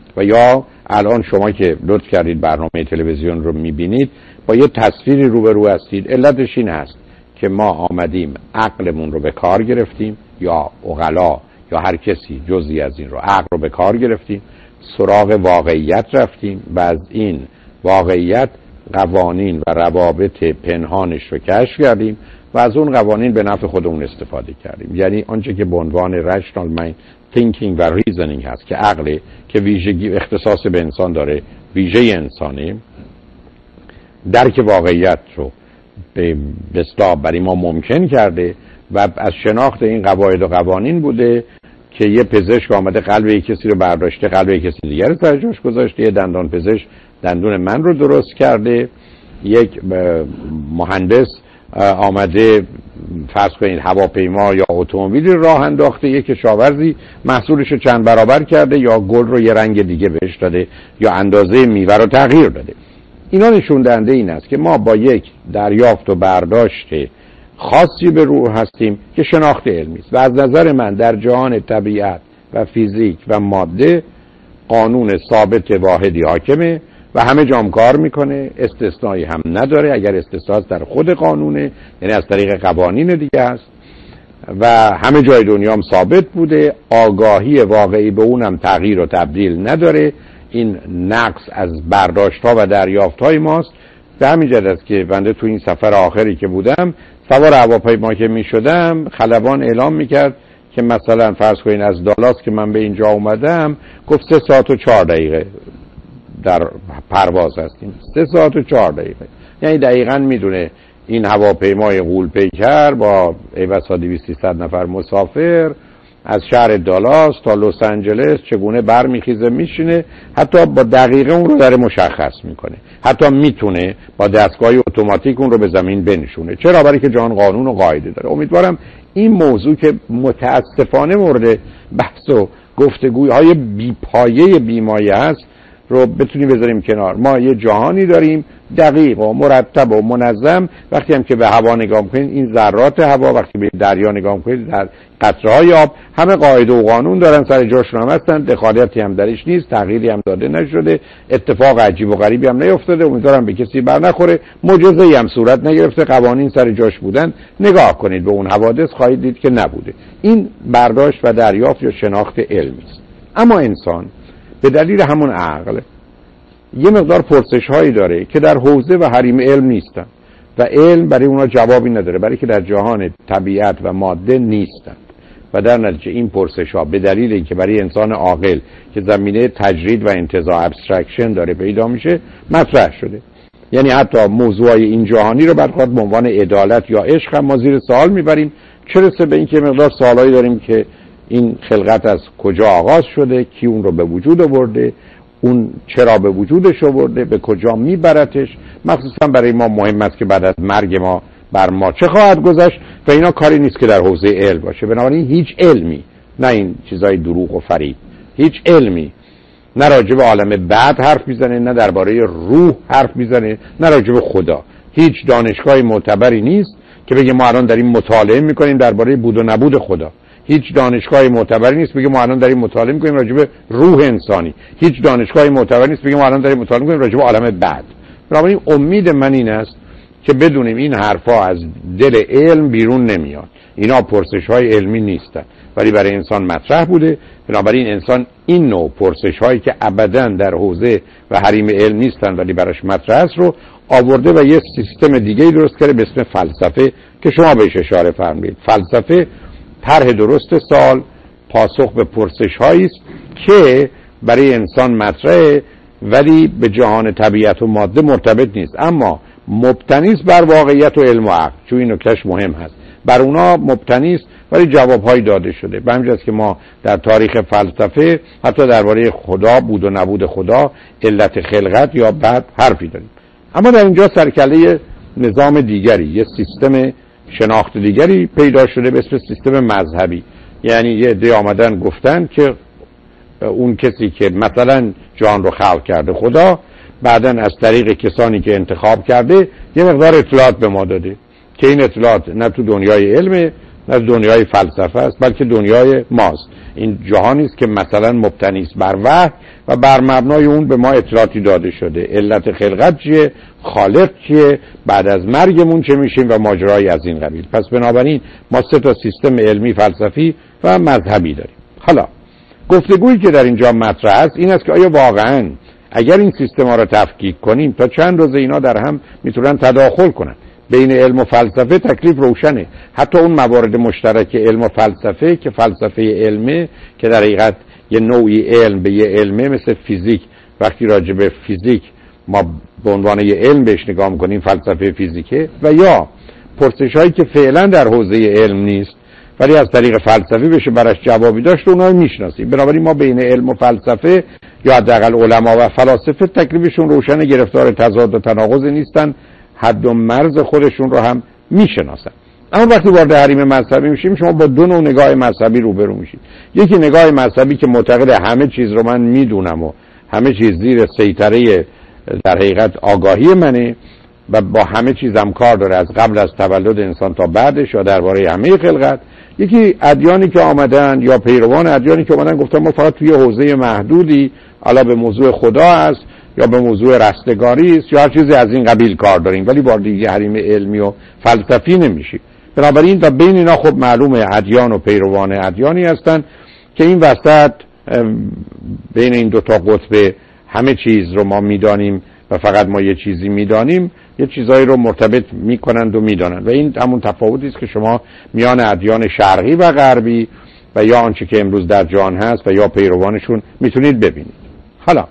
و یا الان شما که لطف کردید برنامه تلویزیون رو میبینید با یه تصویری روبرو هستید. علتش این هست که ما آمدیم عقلمون رو به کار گرفتیم، یا عقلا یا هر کسی جزئی از این رو عقل رو به کار گرفتیم، سراغ واقعیت رفتیم و از این واقعیت قوانین و روابط پنهانش رو کشف کردیم و از اون قوانین به نفع خودمون استفاده کردیم. یعنی آنچه که به عنوان rational mind thinking و reasoning هست که عقل که ویژگی اختصاص به انسان داره، ویژه انسانه، درک واقعیت رو به اصطلاح برای ما ممکن کرده و از شناخت این قواعد و قوانین بوده که یه پزشک آمده قلب یک کسی رو برداشته، قلب یک کسی دیگر رو سر جاش گذاشته، یه دندان پزشک دندون من رو درست کرده، یک مهندس آمده فرض کنید هواپیما یا اتومبیل راه انداخته، یک کشاورزی محصولش رو چند برابر کرده یا گل رو یه رنگ دیگه بهش داده یا اندازه میوه رو تغییر داده. اینا نشون دهنده این است که ما با یک دریافت و برداشت خاصی به رو هستیم که شناخت علمی است و از نظر من در جهان طبیعت و فیزیک و ماده قانون ثابت واحدی حاکمه و همه جام کار میکنه، استثنایی هم نداره. اگر استثنا در خود قانونه، یعنی از طریق قوانین دیگه است و همه جای دنیا هم ثابت بوده. آگاهی واقعی به اونم تغییر و تبدیل نداره. این نقص از برداشت ها و دریافت های ماست. به همین جهت است که بنده تو این سفر آخری که بودم سوار هواپیما که می شدم خلبان اعلام میکرد که مثلا فرض کنین از دالاس که من به اینجا اومدم گفت سه ساعت و چهار دقیقه در پرواز هستیم. سه ساعت و چهار دقیقه، یعنی دقیقاً میدونه این هواپیمای غول‌پیکر با ایوسا دویست سیصد نفر مسافر از شهر دالاس تا لس آنجلس چگونه برمیخیزه میشینه، حتی با دقیقه اون رو داره مشخص میکنه، حتی میتونه با دستگاه اتوماتیک اون رو به زمین بنشونه. چرا؟ برای که جهان قانون و قاعده داره. امیدوارم این موضوع که متاسفانه مورد بحث و گفتگوهای بیپایه بیمایه هست رو بتونیم بذاریم کنار. ما یه جهانی داریم دقیق و مرتب و منظم. وقتی هم که به هوا نگاه می‌کنید، این ذرات هوا، وقتی به دریا نگاه می‌کنید، در قطره‌های آب، همه قاعده و قانون دارن، سر جاشون هم هستن، دخالتی هم درش نیست، تغییری هم داده نشده، اتفاق عجیب و غریبی هم نیفتاده، امیدوارم به کسی بر نخوره، معجزه‌ای هم صورت نگرفته، قوانین سر جاش بودن. نگاه کنید به اون حوادث خواهید دید که نبوده. این برداشت و دریافت یا شناخت علمی است. اما انسان به دلیل همون عقل یه مقدار پرسش هایی داره که در حوزه و حریم علم نیستن و علم برای اونا جوابی نداره، برای که در جهان طبیعت و ماده نیستن و در نتیجه این پرسش ها به دلیل اینکه برای انسان عاقل که زمینه تجرید و انتزاع ابسترکشن داره پیدا میشه مطرح شده. یعنی حتی موضوعای این جهانی رو برخواد به عنوان عدالت یا عشق هم ما زیر سوال میبریم، چه رسه به اینکه مقدار سوالایی داریم که این خلقت از کجا آغاز شده، کی اون رو به وجود آورده، اون چرا به وجودش آورده، به کجا میبرتش. مخصوصا برای ما مهم است که بعد از مرگ ما بر ما چه خواهد گذشت و اینا کاری نیست که در حوزه علم باشه. بنابراین هیچ علمی، نه این چیزای دروغ و فریب، هیچ علمی نه راجع به عالم بعد حرف میزنه، نه درباره روح حرف میزنه، نه راجع به خدا. هیچ دانشگاه معتبری نیست که بگه ما الان داریم مطالعه میکنیم درباره بود و نبود خدا. هیچ دانشگاه معتبری نیست بگه ما الان داریم مطالعه میکنیم راجع به روح انسانی. هیچ دانشگاه معتبری نیست بگه ما الان داریم مطالعه میکنیم راجع به عالم بعد. بنابراین امید من این است که بدونیم این حرفا از دل علم بیرون نمیاد. اینا پرسش‌های علمی نیستن، ولی برای انسان مطرح بوده. بنابراین انسان این نوع پرسش‌هایی که ابداً در حوزه و حریم علم نیستن ولی براش مطرح است رو آورده و یه سیستم دیگه‌ای درست کرده به اسم فلسفه که شما بهش اشاره فرمودید. فلسفه طرح درست سوال، پاسخ به پرسش‌هایی است که برای انسان مطرحه ولی به جهان طبیعت و ماده مرتبط نیست، اما مبتنی است بر واقعیت و علم و عقل. چون این نکتهش مهم هست، بر اونا مبتنی است ولی جواب‌هایی داده شده. به همین جاست که ما در تاریخ فلسفه حتی درباره خدا، بود و نبود خدا، علت خلقت یا بعد حرفی داریم. اما در اینجا سرکله نظام دیگری، یه سیستم شناخت دیگری پیدا شده به اسم سیستم مذهبی. یعنی یه عده آمدن گفتن که اون کسی که مثلا جهان رو خلق کرده خدا، بعدن از طریق کسانی که انتخاب کرده یه مقدار اطلاعات به ما داده که این اطلاعات نه تو دنیای علمه، نه دنیای فلسفه است، بلکه دنیای ماست. این جهانی است که مثلا مبتنی است بر وحی و بر مبنای اون به ما اطلاعاتی داده شده. علت خلقت چیه، خالق چیه، بعد از مرگمون چه میشیم و ماجرایی از این قبیل. پس بنابراین ما سه تا سیستم علمی، فلسفی و مذهبی داریم. حالا گفتگویی که در اینجا مطرح است این است که آیا واقعاً اگر این سیستم ها را تفکیک کنیم تا چند روز اینا در هم میتونن تداخل کنن؟ بین علم و فلسفه تکلیف روشنه. حتی اون موارد مشترک علم و فلسفه که فلسفه علمه که در حقیقت یه نوعی علم به یه علمه، مثل فیزیک. وقتی راجع به فیزیک ما به عنوان یه علم بهش نگاه می‌کنیم، فلسفه فیزیکه. و یا پرسش هایی که فعلا در حوزه علم نیست ولی از طریق فلسفی بشه براش جوابی داشت، اونها رو میشناسیم. بنابراین ما بین علم و فلسفه یا حداقل علما و فلاسفه تکلیفشون روشن، گرفتار تضاد و تناقض نیستن، حد و مرز خودشون رو هم میشناسن. اما وقتی وارد حریم مذهبی میشیم شما با دو نوع نگاه مذهبی روبرو میشید. یکی نگاه مذهبی که معتقد همه چیز رو من میدونم و همه چیز زیر سیطره در حقیقت آگاهی منه و با همه چیزم کار داره، از قبل از تولد انسان تا بعدش یا درباره همه خلقت. یکی ادیانی که آمدن یا پیروان ادیانی که آمدن گفتن ما فقط توی حوزه محدودی، حالا به موضوع خدا است یا به موضوع رستگاری است یا هر چیزی از این قبیل کار داریم، ولی وارد دیگه حریم علمی و فلسفی نمیشیم. بنابراین تا بین اینا خب معلومه ادیان و پیروان ادیانی هستن که این وسط بین این دو تا قطب همه چیز رو ما میدانیم و فقط ما یه چیزی میدانیم، یه چیزایی رو مرتبط میکنند و میدانند. و این همون تفاوتی است که شما میان ادیان شرقی و غربی و یا آنچه که امروز در جهان هست و یا پیروانشون میتونید ببینید. حالا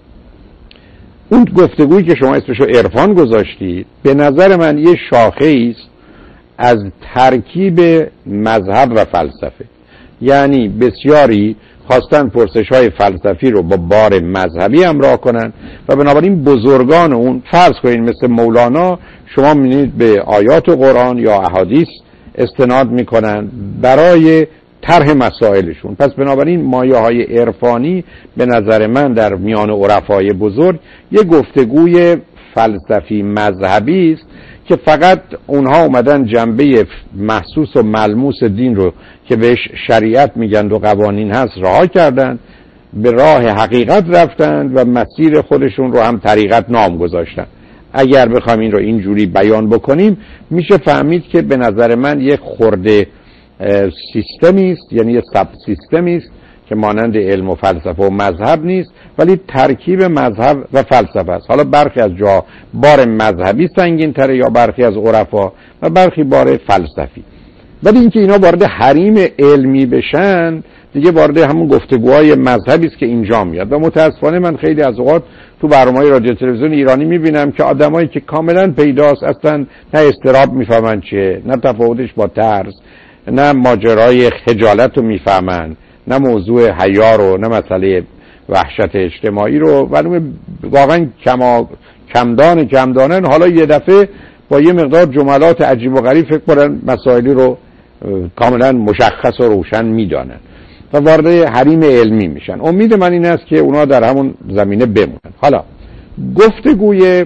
اون گفتگویی که شما اسمشو عرفان گذاشتید به نظر من یه شاخه است از ترکیب مذهب و فلسفه. یعنی بسیاری خواستن پرسش‌های فلسفی رو با بار مذهبی همراه کنن و بنابراین بزرگان اون، فرض کنید مثل مولانا، شما می‌بینید به آیات قرآن یا احادیث استناد میکنن برای طرح مسائلشون. پس بنابراین مایه‌های عرفانی به نظر من در میان عرفای بزرگ یه گفتگوی فلسفی مذهبی است که فقط اونها اومدن جنبه محسوس و ملموس دین رو که بهش شریعت میگن و قوانین هست رها کردن، به راه حقیقت رفتن و مسیر خودشون رو هم طریقت نام گذاشتن. اگر بخوایم این رو اینجوری بیان بکنیم میشه فهمید که به نظر من یک خورده سیستمی است، یعنی یک سب سیستمی است که مانند علم و فلسفه و مذهب نیست ولی ترکیب مذهب و فلسفه است. حالا برخی از جا بار مذهبی سنگین تره یا برخی از عرفا و برخی بار فلسفی. ولی اینکه اینا وارد حریم علمی بشن دیگه وارد همون گفتگوهای مذهبی است که اینجا میاد. و متاسفانه من خیلی از اوقات تو برنامه‌های رادیو تلویزیون ایرانی میبینم که آدمایی که کاملا پیداست اصلا نه استراب میفهمن چیه، نه تفاوتش با ترس، نه ماجرای خجالت رو میفهمن، نه موضوع حیا رو، نه مسئله وحشت اجتماعی رو، و واقعا کما کمدان کمدانن. حالا یه دفعه با یه مقدار جملات عجیب و غریب فکر کنن مسائلی رو کاملا مشخص و روشن میدانن و وارد حریم علمی میشن. امید من این است که اونا در همون زمینه بمونن. حالا گفتگوی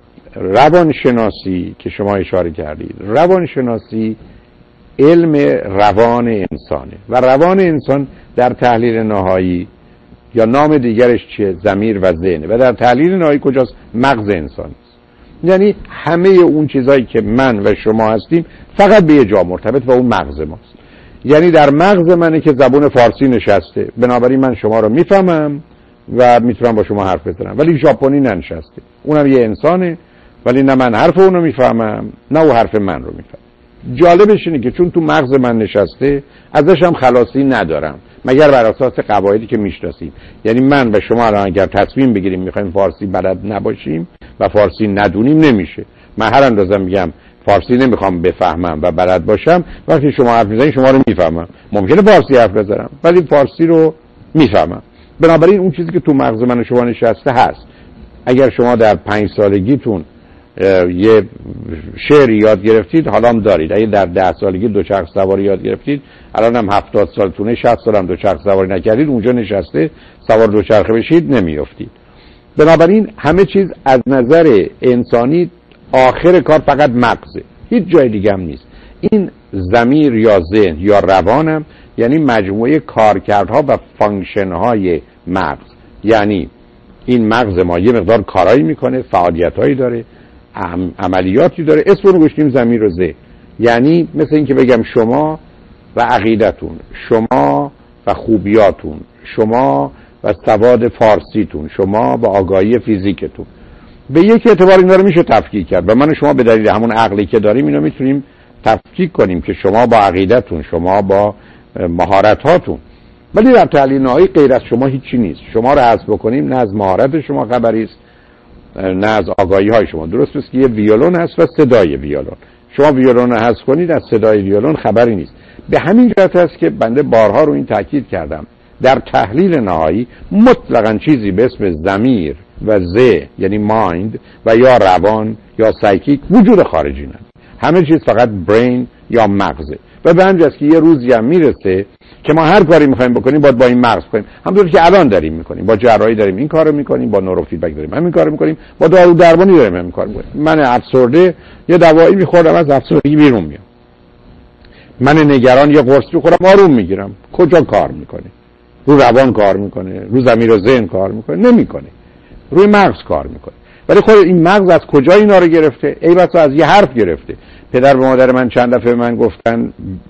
روانشناسی که شما اشاره کردید، روانشناسی علم روان انسانه و روان انسان در تحلیل نهایی یا نام دیگرش چیه؟ ضمیر و ذهن. و در تحلیل نهایی کجاست؟ مغز انسان است. یعنی همه اون چیزایی که من و شما هستیم فقط به یه جا مرتبط و اون مغز ماست. یعنی در مغز منه که زبون فارسی نشسته، بنابراین من شما رو میفهمم و میتونم با شما حرف بزنم، ولی ژاپنی ننشسته، اونم یه انسانه ولی نه من حرف اونو میفهمم نه او حرف من رو میفهمم. جالبش اینه که چون تو مغز من نشسته ازش هم خلاصی ندارم مگر بر اساس قواعدی که میشناسیم. یعنی من و شما الان اگر تصمیم بگیریم میخوایم فارسی بلد نباشیم و فارسی ندونیم نمیشه. من هر اندازه میگم فارسی نمیخوام بفهمم و بلد باشم، وقتی شما حرف میزنید شما رو میفهمم. ممکنه فارسی حرف بزنم ولی فارسی رو میفهمم. بنابراین اون چیزی که تو مغز من و شما نشسته هست. اگر شما در پنج سالگیتون یه شعر یاد گرفتید حالا هم دارید، اگه در ده سالگی دوچرخ سواری یاد گرفتید الان هم هفتاد سالتونه، شصت سال هم دوچرخ سواری نکردید، اونجا نشسته سوار دوچرخه بشید نمیافتید. بنابراین همه چیز از نظر انسانی آخر کار فقط مغزه، هیچ جای دیگه هم نیست. این ضمیر یا ذهن یا روانم یعنی مجموعه کارکردها و فانکشن‌های مغز. یعنی این مغز ما یه مقدار کارایی میکنه، فعالیتایی داره، عم... عملیاتی داره، اسم رو گذاشتیم ضمیر و ذهن. یعنی مثل این که بگم شما و عقیدتون، شما و خوبیاتون، شما و سواد فارسیتون، شما و آگاهی فیزیکتون، به یک اعتبار اینا رو میشه تفکیک کرد و من و شما به دلیل همون عقلی که داریم اینو میتونیم تفکیک کنیم که شما با عقیدتون، شما با مهارت‌هاتون. ولی در تحلیل نهایی غیر از شما هیچی نیست. شما رو حذف بکنیم نه از مهارت شما خبری است نه از آگاهی های شما. درست است که یه ویولون هست و صدای ویولون، شما ویولون رو حذف کنید از صدای ویولون خبری نیست. به همین جهت است که بنده بارها رو این تاکید کردم در تحلیل نهایی مطلقاً چیزی به اسم ضمیر و ذهن یعنی مایند و یا روان یا سایکیک وجود خارجی نداره. همه چیز فقط برین یا مغزه و به همین جهت که یه روزی هم میرسه که ما هر کاری میخوایم بکنیم باید با این مغز کنیم، همونطور که الان داریم میکنیم. با جراحی داریم این کارو میکنیم، با نورو فیدبک داریم همین کارو میکنیم، با دارو درمانی داریم همین کارو میکنیم. من افسرده یه دوایی میخورم از افسردگی بیرون میام. من نگران یه قرص میخورم آروم میگیرم. کجا کار میکنه؟ رو روان کار میکنه؟ رو ضمیر و ذهن کار میکنه؟ نمیکنه. روی مغز کار میکنه. ولی خود این مغز از کجا اینا رو گرفته؟ ای بسا از یه حرف گرفته. پدر و مادر من چند دفعه من گفتن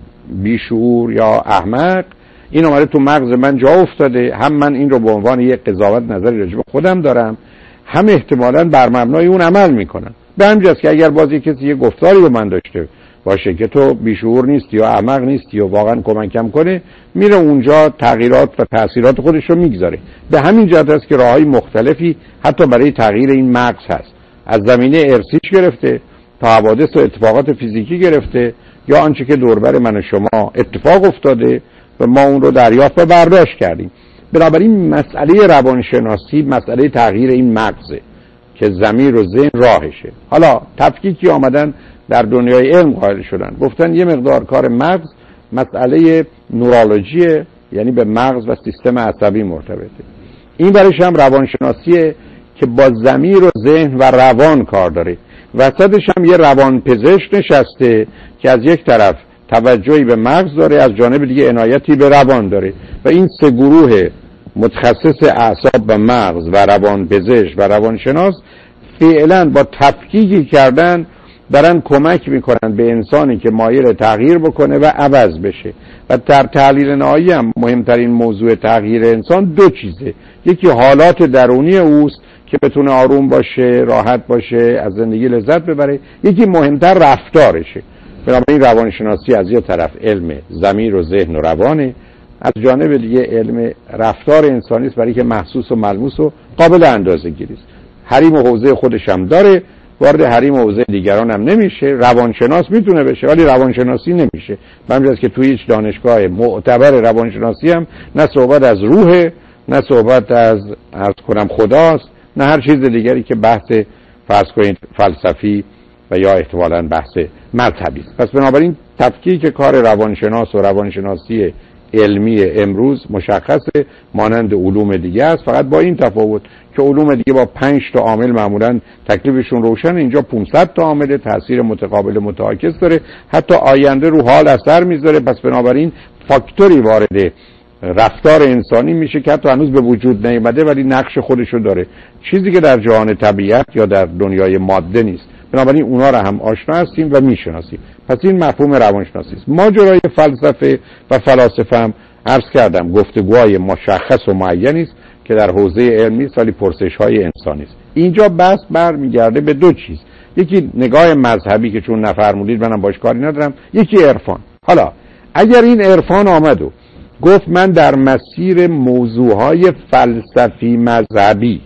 بیشعور یا احمق، این اومده تو مغز من جا افتاده. هم من این رو به عنوان یک قضاوت نظری راجع به خودم دارم، هم احتمالاً بر مبنای اون عمل میکنم. به همین جاست که اگر بازی کسی یه گفتاری به من داشته باشه که تو بیشعور نیستی یا احمق نیستی و واقعا کمکم کنه، میره اونجا تغییرات و تاثیرات خودش رو میگذاره. به همین جهت است که راههای مختلفی حتی برای تغییر این مغز هست. از زمینه ارثیش گرفته تا حوادث و اتفاقات فیزیکی گرفته یا آنچه که دوربر من و شما اتفاق افتاده و ما اون رو دریافت و برداشت کردیم. بنابراین مسئله روانشناسی مسئله تغییر این مغزه که ضمیر و ذهن راهشه. حالا تفکیکی آمدن در دنیای علم قائل شدن، گفتن یه مقدار کار مغز مسئله نورولوژیه، یعنی به مغز و سیستم عصبی مرتبطه. این برش هم روانشناسیه که با ضمیر و ذهن و روان کار داره. وسطش هم یه روانپزشک نشسته که از یک طرف توجهی به مغز داره، از جانب دیگه عنایتی به روان داره و این سه گروه متخصص اعصاب و مغز و روانپزشک و روانشناس فعلا با تفکیکی کردن دارن کمک میکنن به انسانی که مایل تغییر بکنه و عوض بشه. و در تحلیل نهایی هم مهمترین موضوع تغییر انسان دو چیزه، یکی حالات درونی اوست که بتونه آروم باشه، راحت باشه، از زندگی لذت ببره، یکی مهمتر رفتارشه. بنابراین روانشناسی از یه طرف علم ضمیر و ذهن و روانه، از جانب دیگه علم رفتار انسانی است برای که محسوس و ملموس و قابل اندازه‌گیری است. حریم و حوزه خودش هم داره، وارد حریم و حوزه دیگران هم نمیشه. روانشناس میتونه بشه ولی روانشناسی نمیشه. همین که توی هیچ دانشگاه معتبر روانشناسی هم نه صحبت از روح، نه صحبت از عرض کنم خداست، نه هر چیز دیگری که بحث فرض کنید فلسفی و یا احتمالاً بحث مذهبی است. پس بنابراین تفکیک کار روانشناس و روانشناسی علمی امروز مشخصه مانند علوم دیگه است، فقط با این تفاوت که علوم دیگه با پنج تا عامل معمولاً تکلیفشون روشن، اینجا پانصد تا عامل تاثیر متقابل متعاکس داره، حتی آینده رو حال اثر میذاره. پس بنابراین فاکتوری وارد رفتار انسانی میشه که حتی هنوز به وجود نیامده ولی نقش خودشو داره، چیزی که در جهان طبیعت یا در دنیای ماده نیست. بنابراین اونا رو هم آشنا هستیم و میشناسیم. پس این مفهوم روانشناسی است. ماجرای فلسفه و فلاسفه هم عرض کردم گفتگوهای مشخص و معینی است که در حوزه علمی است ولی پرسش‌های انسانی است. اینجا بحث برمیگرده به دو چیز، یکی نگاه مذهبی که چون نفرمودید منم باش کاری ندارم، یکی عرفان. حالا اگر این عرفان آمد و گفت من در مسیر موضوعهای فلسفی مذهبی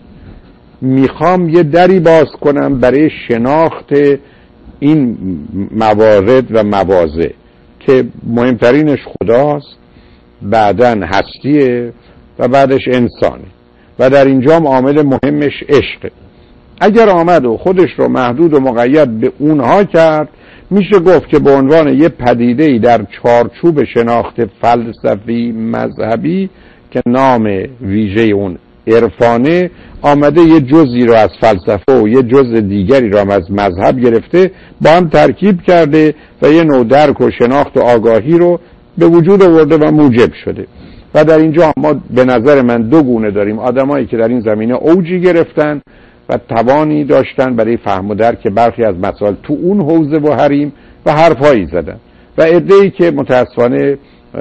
میخوام یه دری باز کنم برای شناخت این موارد و مواضع که مهمترینش خداست، بعدن هستیه و بعدش انسانه و در اینجا عامل مهمش عشقه. اگر آمد و خودش رو محدود و مقید به اونها کرد، میشه گفت که به عنوان یه پدیده‌ای در چارچوب شناخت فلسفی مذهبی که نام ویژه اون عرفانه، آمده یه جزئی رو از فلسفه و یه جزء دیگری رو هم از مذهب گرفته، با هم ترکیب کرده و یه نوع درک و شناخت و آگاهی رو به وجود آورده و موجب شده. و در اینجا ما به نظر من دو گونه داریم: آدمایی که در این زمینه اوجی گرفتن و توانی داشتن برای فهم و درک برخی از مسائل تو اون حوزه و حریم و حرفایی زدن، و عده‌ای که متاسفانه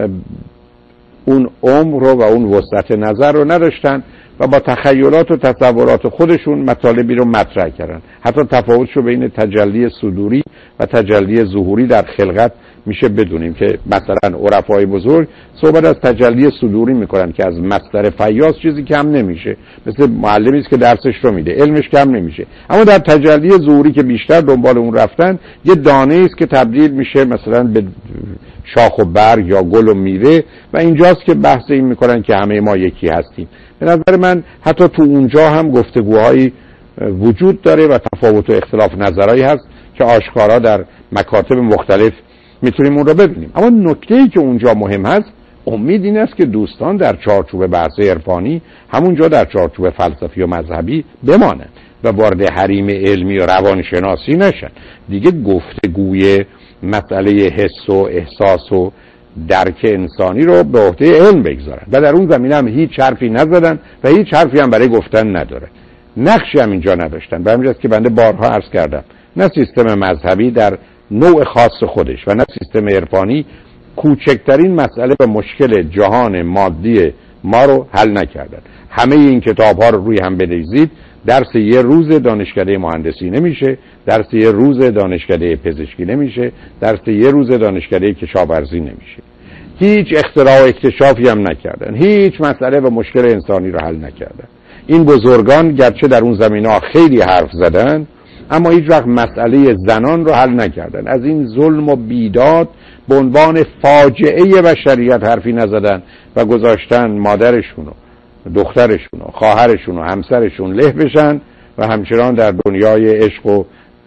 اون عمر رو و اون وسعت نظر رو نداشتن و با تخیلات و تصورات خودشون مطالبی رو مطرح کردن. حتی تفاوتش رو بین تجلی صدوری و تجلی ظهوری در خلقت میشه بدونیم که مثلا عرفای بزرگ صحبت از تجلی صدوری میکنن که از مصدر فیاض چیزی کم نمیشه، مثل معلمی است که درسش رو میده، علمش کم نمیشه. اما در تجلی ظهوری که بیشتر دنبال اون رفتن، یه دانه است که تبدیل میشه مثلا به شاخ و برگ یا گل و میوه، و اینجاست که بحث این میکنن که همه ما یکی هستیم. به نظر من حتی تو اونجا هم گفتگوهایی وجود داره و تفاوت و اختلاف نظرهایی هست که آشکارا در مکاتب مختلف میتونیم اون رو ببینیم. اما نکته‌ای که اونجا مهم هست، امید این است که دوستان در چارچوب بحث عرفانی همونجا در چارچوب فلسفی و مذهبی بمانند و وارد حریم علمی و روانشناسی نشن. دیگه گفتگوی مسئله حس و احساس و درک انسانی رو به عهده علم بگذارن و در اون زمینه هم هیچ حرفی نزدن و هیچ حرفی هم برای گفتن نداره. نقشی هم اینجا نداشتن. به همین جاست که بنده بارها عرض کردم، نه سیستم مذهبی در نوع خاص خودش و نه سیستم عرفانی کوچکترین مسئله و مشکل جهان مادی ما رو حل نکردن. همه این کتاب ها رو روی هم بریزید، درس یه روز دانشکده مهندسی نمیشه، درس یه روز دانشکده پزشکی نمیشه، درس یه روز دانشکده کشاورزی نمیشه. هیچ اختراع و اکتشافی هم نکردن، هیچ مسئله و مشکل انسانی رو حل نکردن. این بزرگان گرچه در اون زمینه خیلی حرف زدن، اما هیچ وقت مسئله زنان رو حل نکردن. از این ظلم و بیداد به عنوان فاجعه بشریت حرفی نزدن و گذاشتن مادرشون و دخترشون و خواهرشون و همسرشون له بشن و همچنان در دنیای عشق و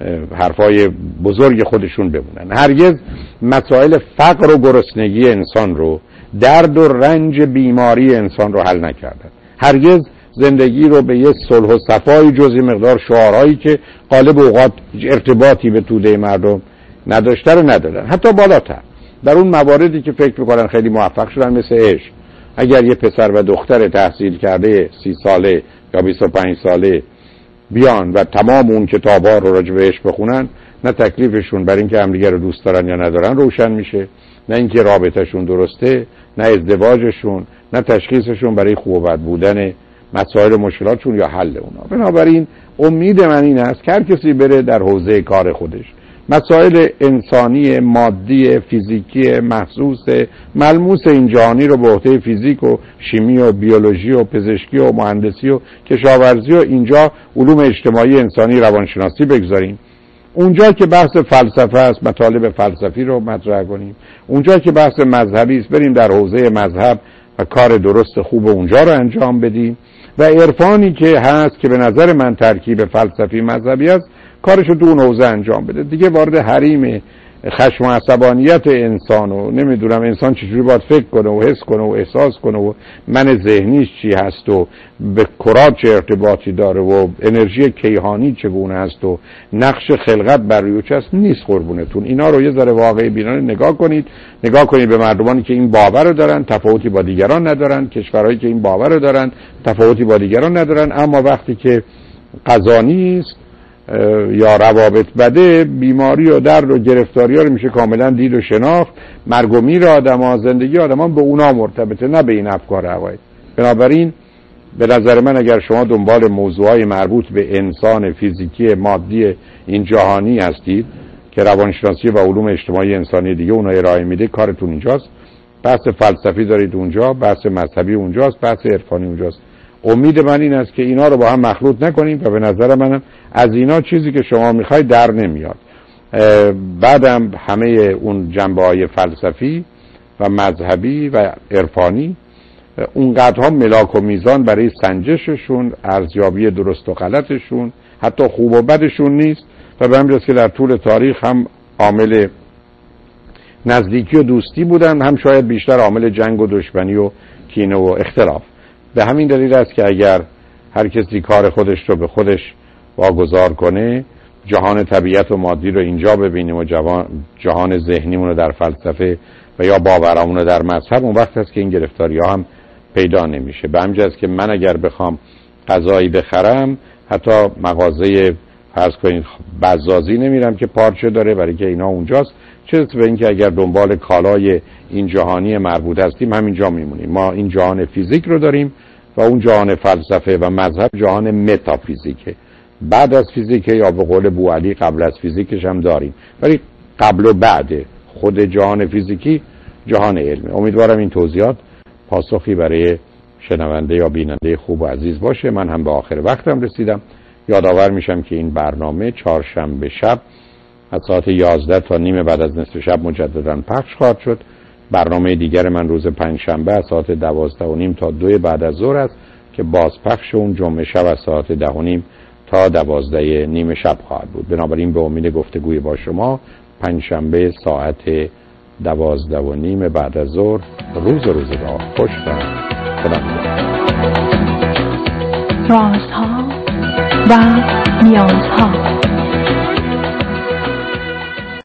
حرفای بزرگ خودشون بمونن. هرگز مسائل فقر و گرسنگی انسان رو، درد و رنج بیماری انسان رو حل نکردن. هرگز زندگی رو به یه صلح و صفای جزئی مقدار شعارهایی که غالب اوقات ارتباطی به توده مردم نداشته رو ندادن. حتی بالاتر در اون مواردی که فکر میکنن خیلی موفق شدن، مثل عشق، اگر یه پسر و دختر تحصیل کرده سی ساله یا بیست و پنج ساله بیان و تمام اون کتابا رو راجع به عشق بخونن، نه تکلیفشون بر اینکه همدیگه رو دوست دارن یا ندارن روشن میشه، نه اینکه رابطهشون درسته، نه ازدواجشون، نه تشخیصشون برای خوب و بد بودن مسائل و مشکلاتشون یا حل اونا. بنابراین امید من این است که هر کسی بره در حوزه کار خودش، مسائل انسانی، مادی، فیزیکی، محسوس، ملموس این جهانی رو به عهده فیزیک و شیمی و بیولوژی و پزشکی و مهندسی و کشاورزی و اینجا علوم اجتماعی، انسانی، روانشناسی بگذاریم. اونجا که بحث فلسفه است، مطالب فلسفی رو مطرح کنیم. اونجا که بحث مذهبی است، بریم در حوزه مذهب و کار درست خوب اونجا رو انجام بدیم. و عرفانی که هست که به نظر من ترکیب فلسفی مذهبی است، کارشو تو اون حوزه انجام بده. دیگه وارد حریم خشم و عصبانیت انسان و نمیدونم انسان چجوری باید فکر کنه و حس کنه و احساس کنه و من ذهنیش چی هست و به کرات چه ارتباطی داره و انرژی کیهانی چگونه هست و نقش خلقت بر روی چه هست نیست. قربونتون اینا رو یه ذره واقعی بینانه نگاه کنید. نگاه کنید به مردمانی که این باور رو دارن، تفاوتی با دیگران ندارن، کشورهایی که این باور رو دارن، تفاوتی با دیگران ندارن، اما وقتی که قضا نیست یا روابط بده، بیماری و درد و گرفتاری ها رو میشه کاملا دید و شناخت. مرگ و میر آدم ها، زندگی آدم ها به اونا مرتبطه، نه به این افکار عقاید. بنابراین به نظر من اگر شما دنبال موضوعای مربوط به انسان فیزیکی مادی این جهانی هستید که روانشناسی و علوم اجتماعی انسانی دیگه اونها ارائه میده، کارتون اینجاست. بحث فلسفی دارید اونجا، بحث مذهبی اونجاست، بحث عرفانی اونجاست. امید من این است که اینا رو با هم مخلوط نکنیم و به نظر منم از اینا چیزی که شما میخواید در نمیاد. بعدم همه اون جنبه‌های فلسفی و مذهبی و عرفانی اونقدرها ملاک و میزان برای سنجششون، ارزیابی درست و غلطشون، حتی خوب و بدشون نیست و به همین جاست که در طول تاریخ هم عامل نزدیکی و دوستی بودن، هم شاید بیشتر عامل جنگ و دشمنی و کینه و اختلاف. به همین دلیل است که اگر هر کسی کار خودش رو به خودش واگذار کنه، جهان طبیعت و مادی رو اینجا ببینیم و جهان ذهنیمون رو در فلسفه و یا باورامون رو در مذهب، اون وقت هست که این گرفتاری ها هم پیدا نمیشه. به همین جهت که من اگر بخوام غذایی بخرم، حتی مغازه فرض کنید بزازی نمیرم که پارچه داره، برای که اینا اونجاست. چه به اینکه اگر دنبال کالای این جهانی مربوط هستیم، همینجا میمونیم. ما این جهان فیزیک رو داریم و اون جهان فلسفه و مذهب جهان متافیزیکه. بعد از فیزیکه، یا به قول بوعلی قبل از فیزیکش هم داریم، ولی قبل و بعد خود جهان فیزیکی جهان علمه. امیدوارم این توضیحات پاسخی برای شنونده یا بیننده خوب و عزیز باشه. من هم به آخر وقتم رسیدم. یادآور میشم که این برنامه چهارشنبه شب از ساعت یازده تا نیم بعد از نصف شب مجددا پخش خواهد شد. برنامه دیگر من روز پنجشنبه از ساعت دوازده و نیم تا دو بعد از ظهر است که بازپخش اون جمعه شب از ساعت ده و نیم تا دوازده نیم شب خواهد بود. بنابراین به امید گفتگوی با شما پنجشنبه ساعت دوازده و نیم بعد از ظهر. روز روزگار خوش و خدا نگهدار. رازها و نیازها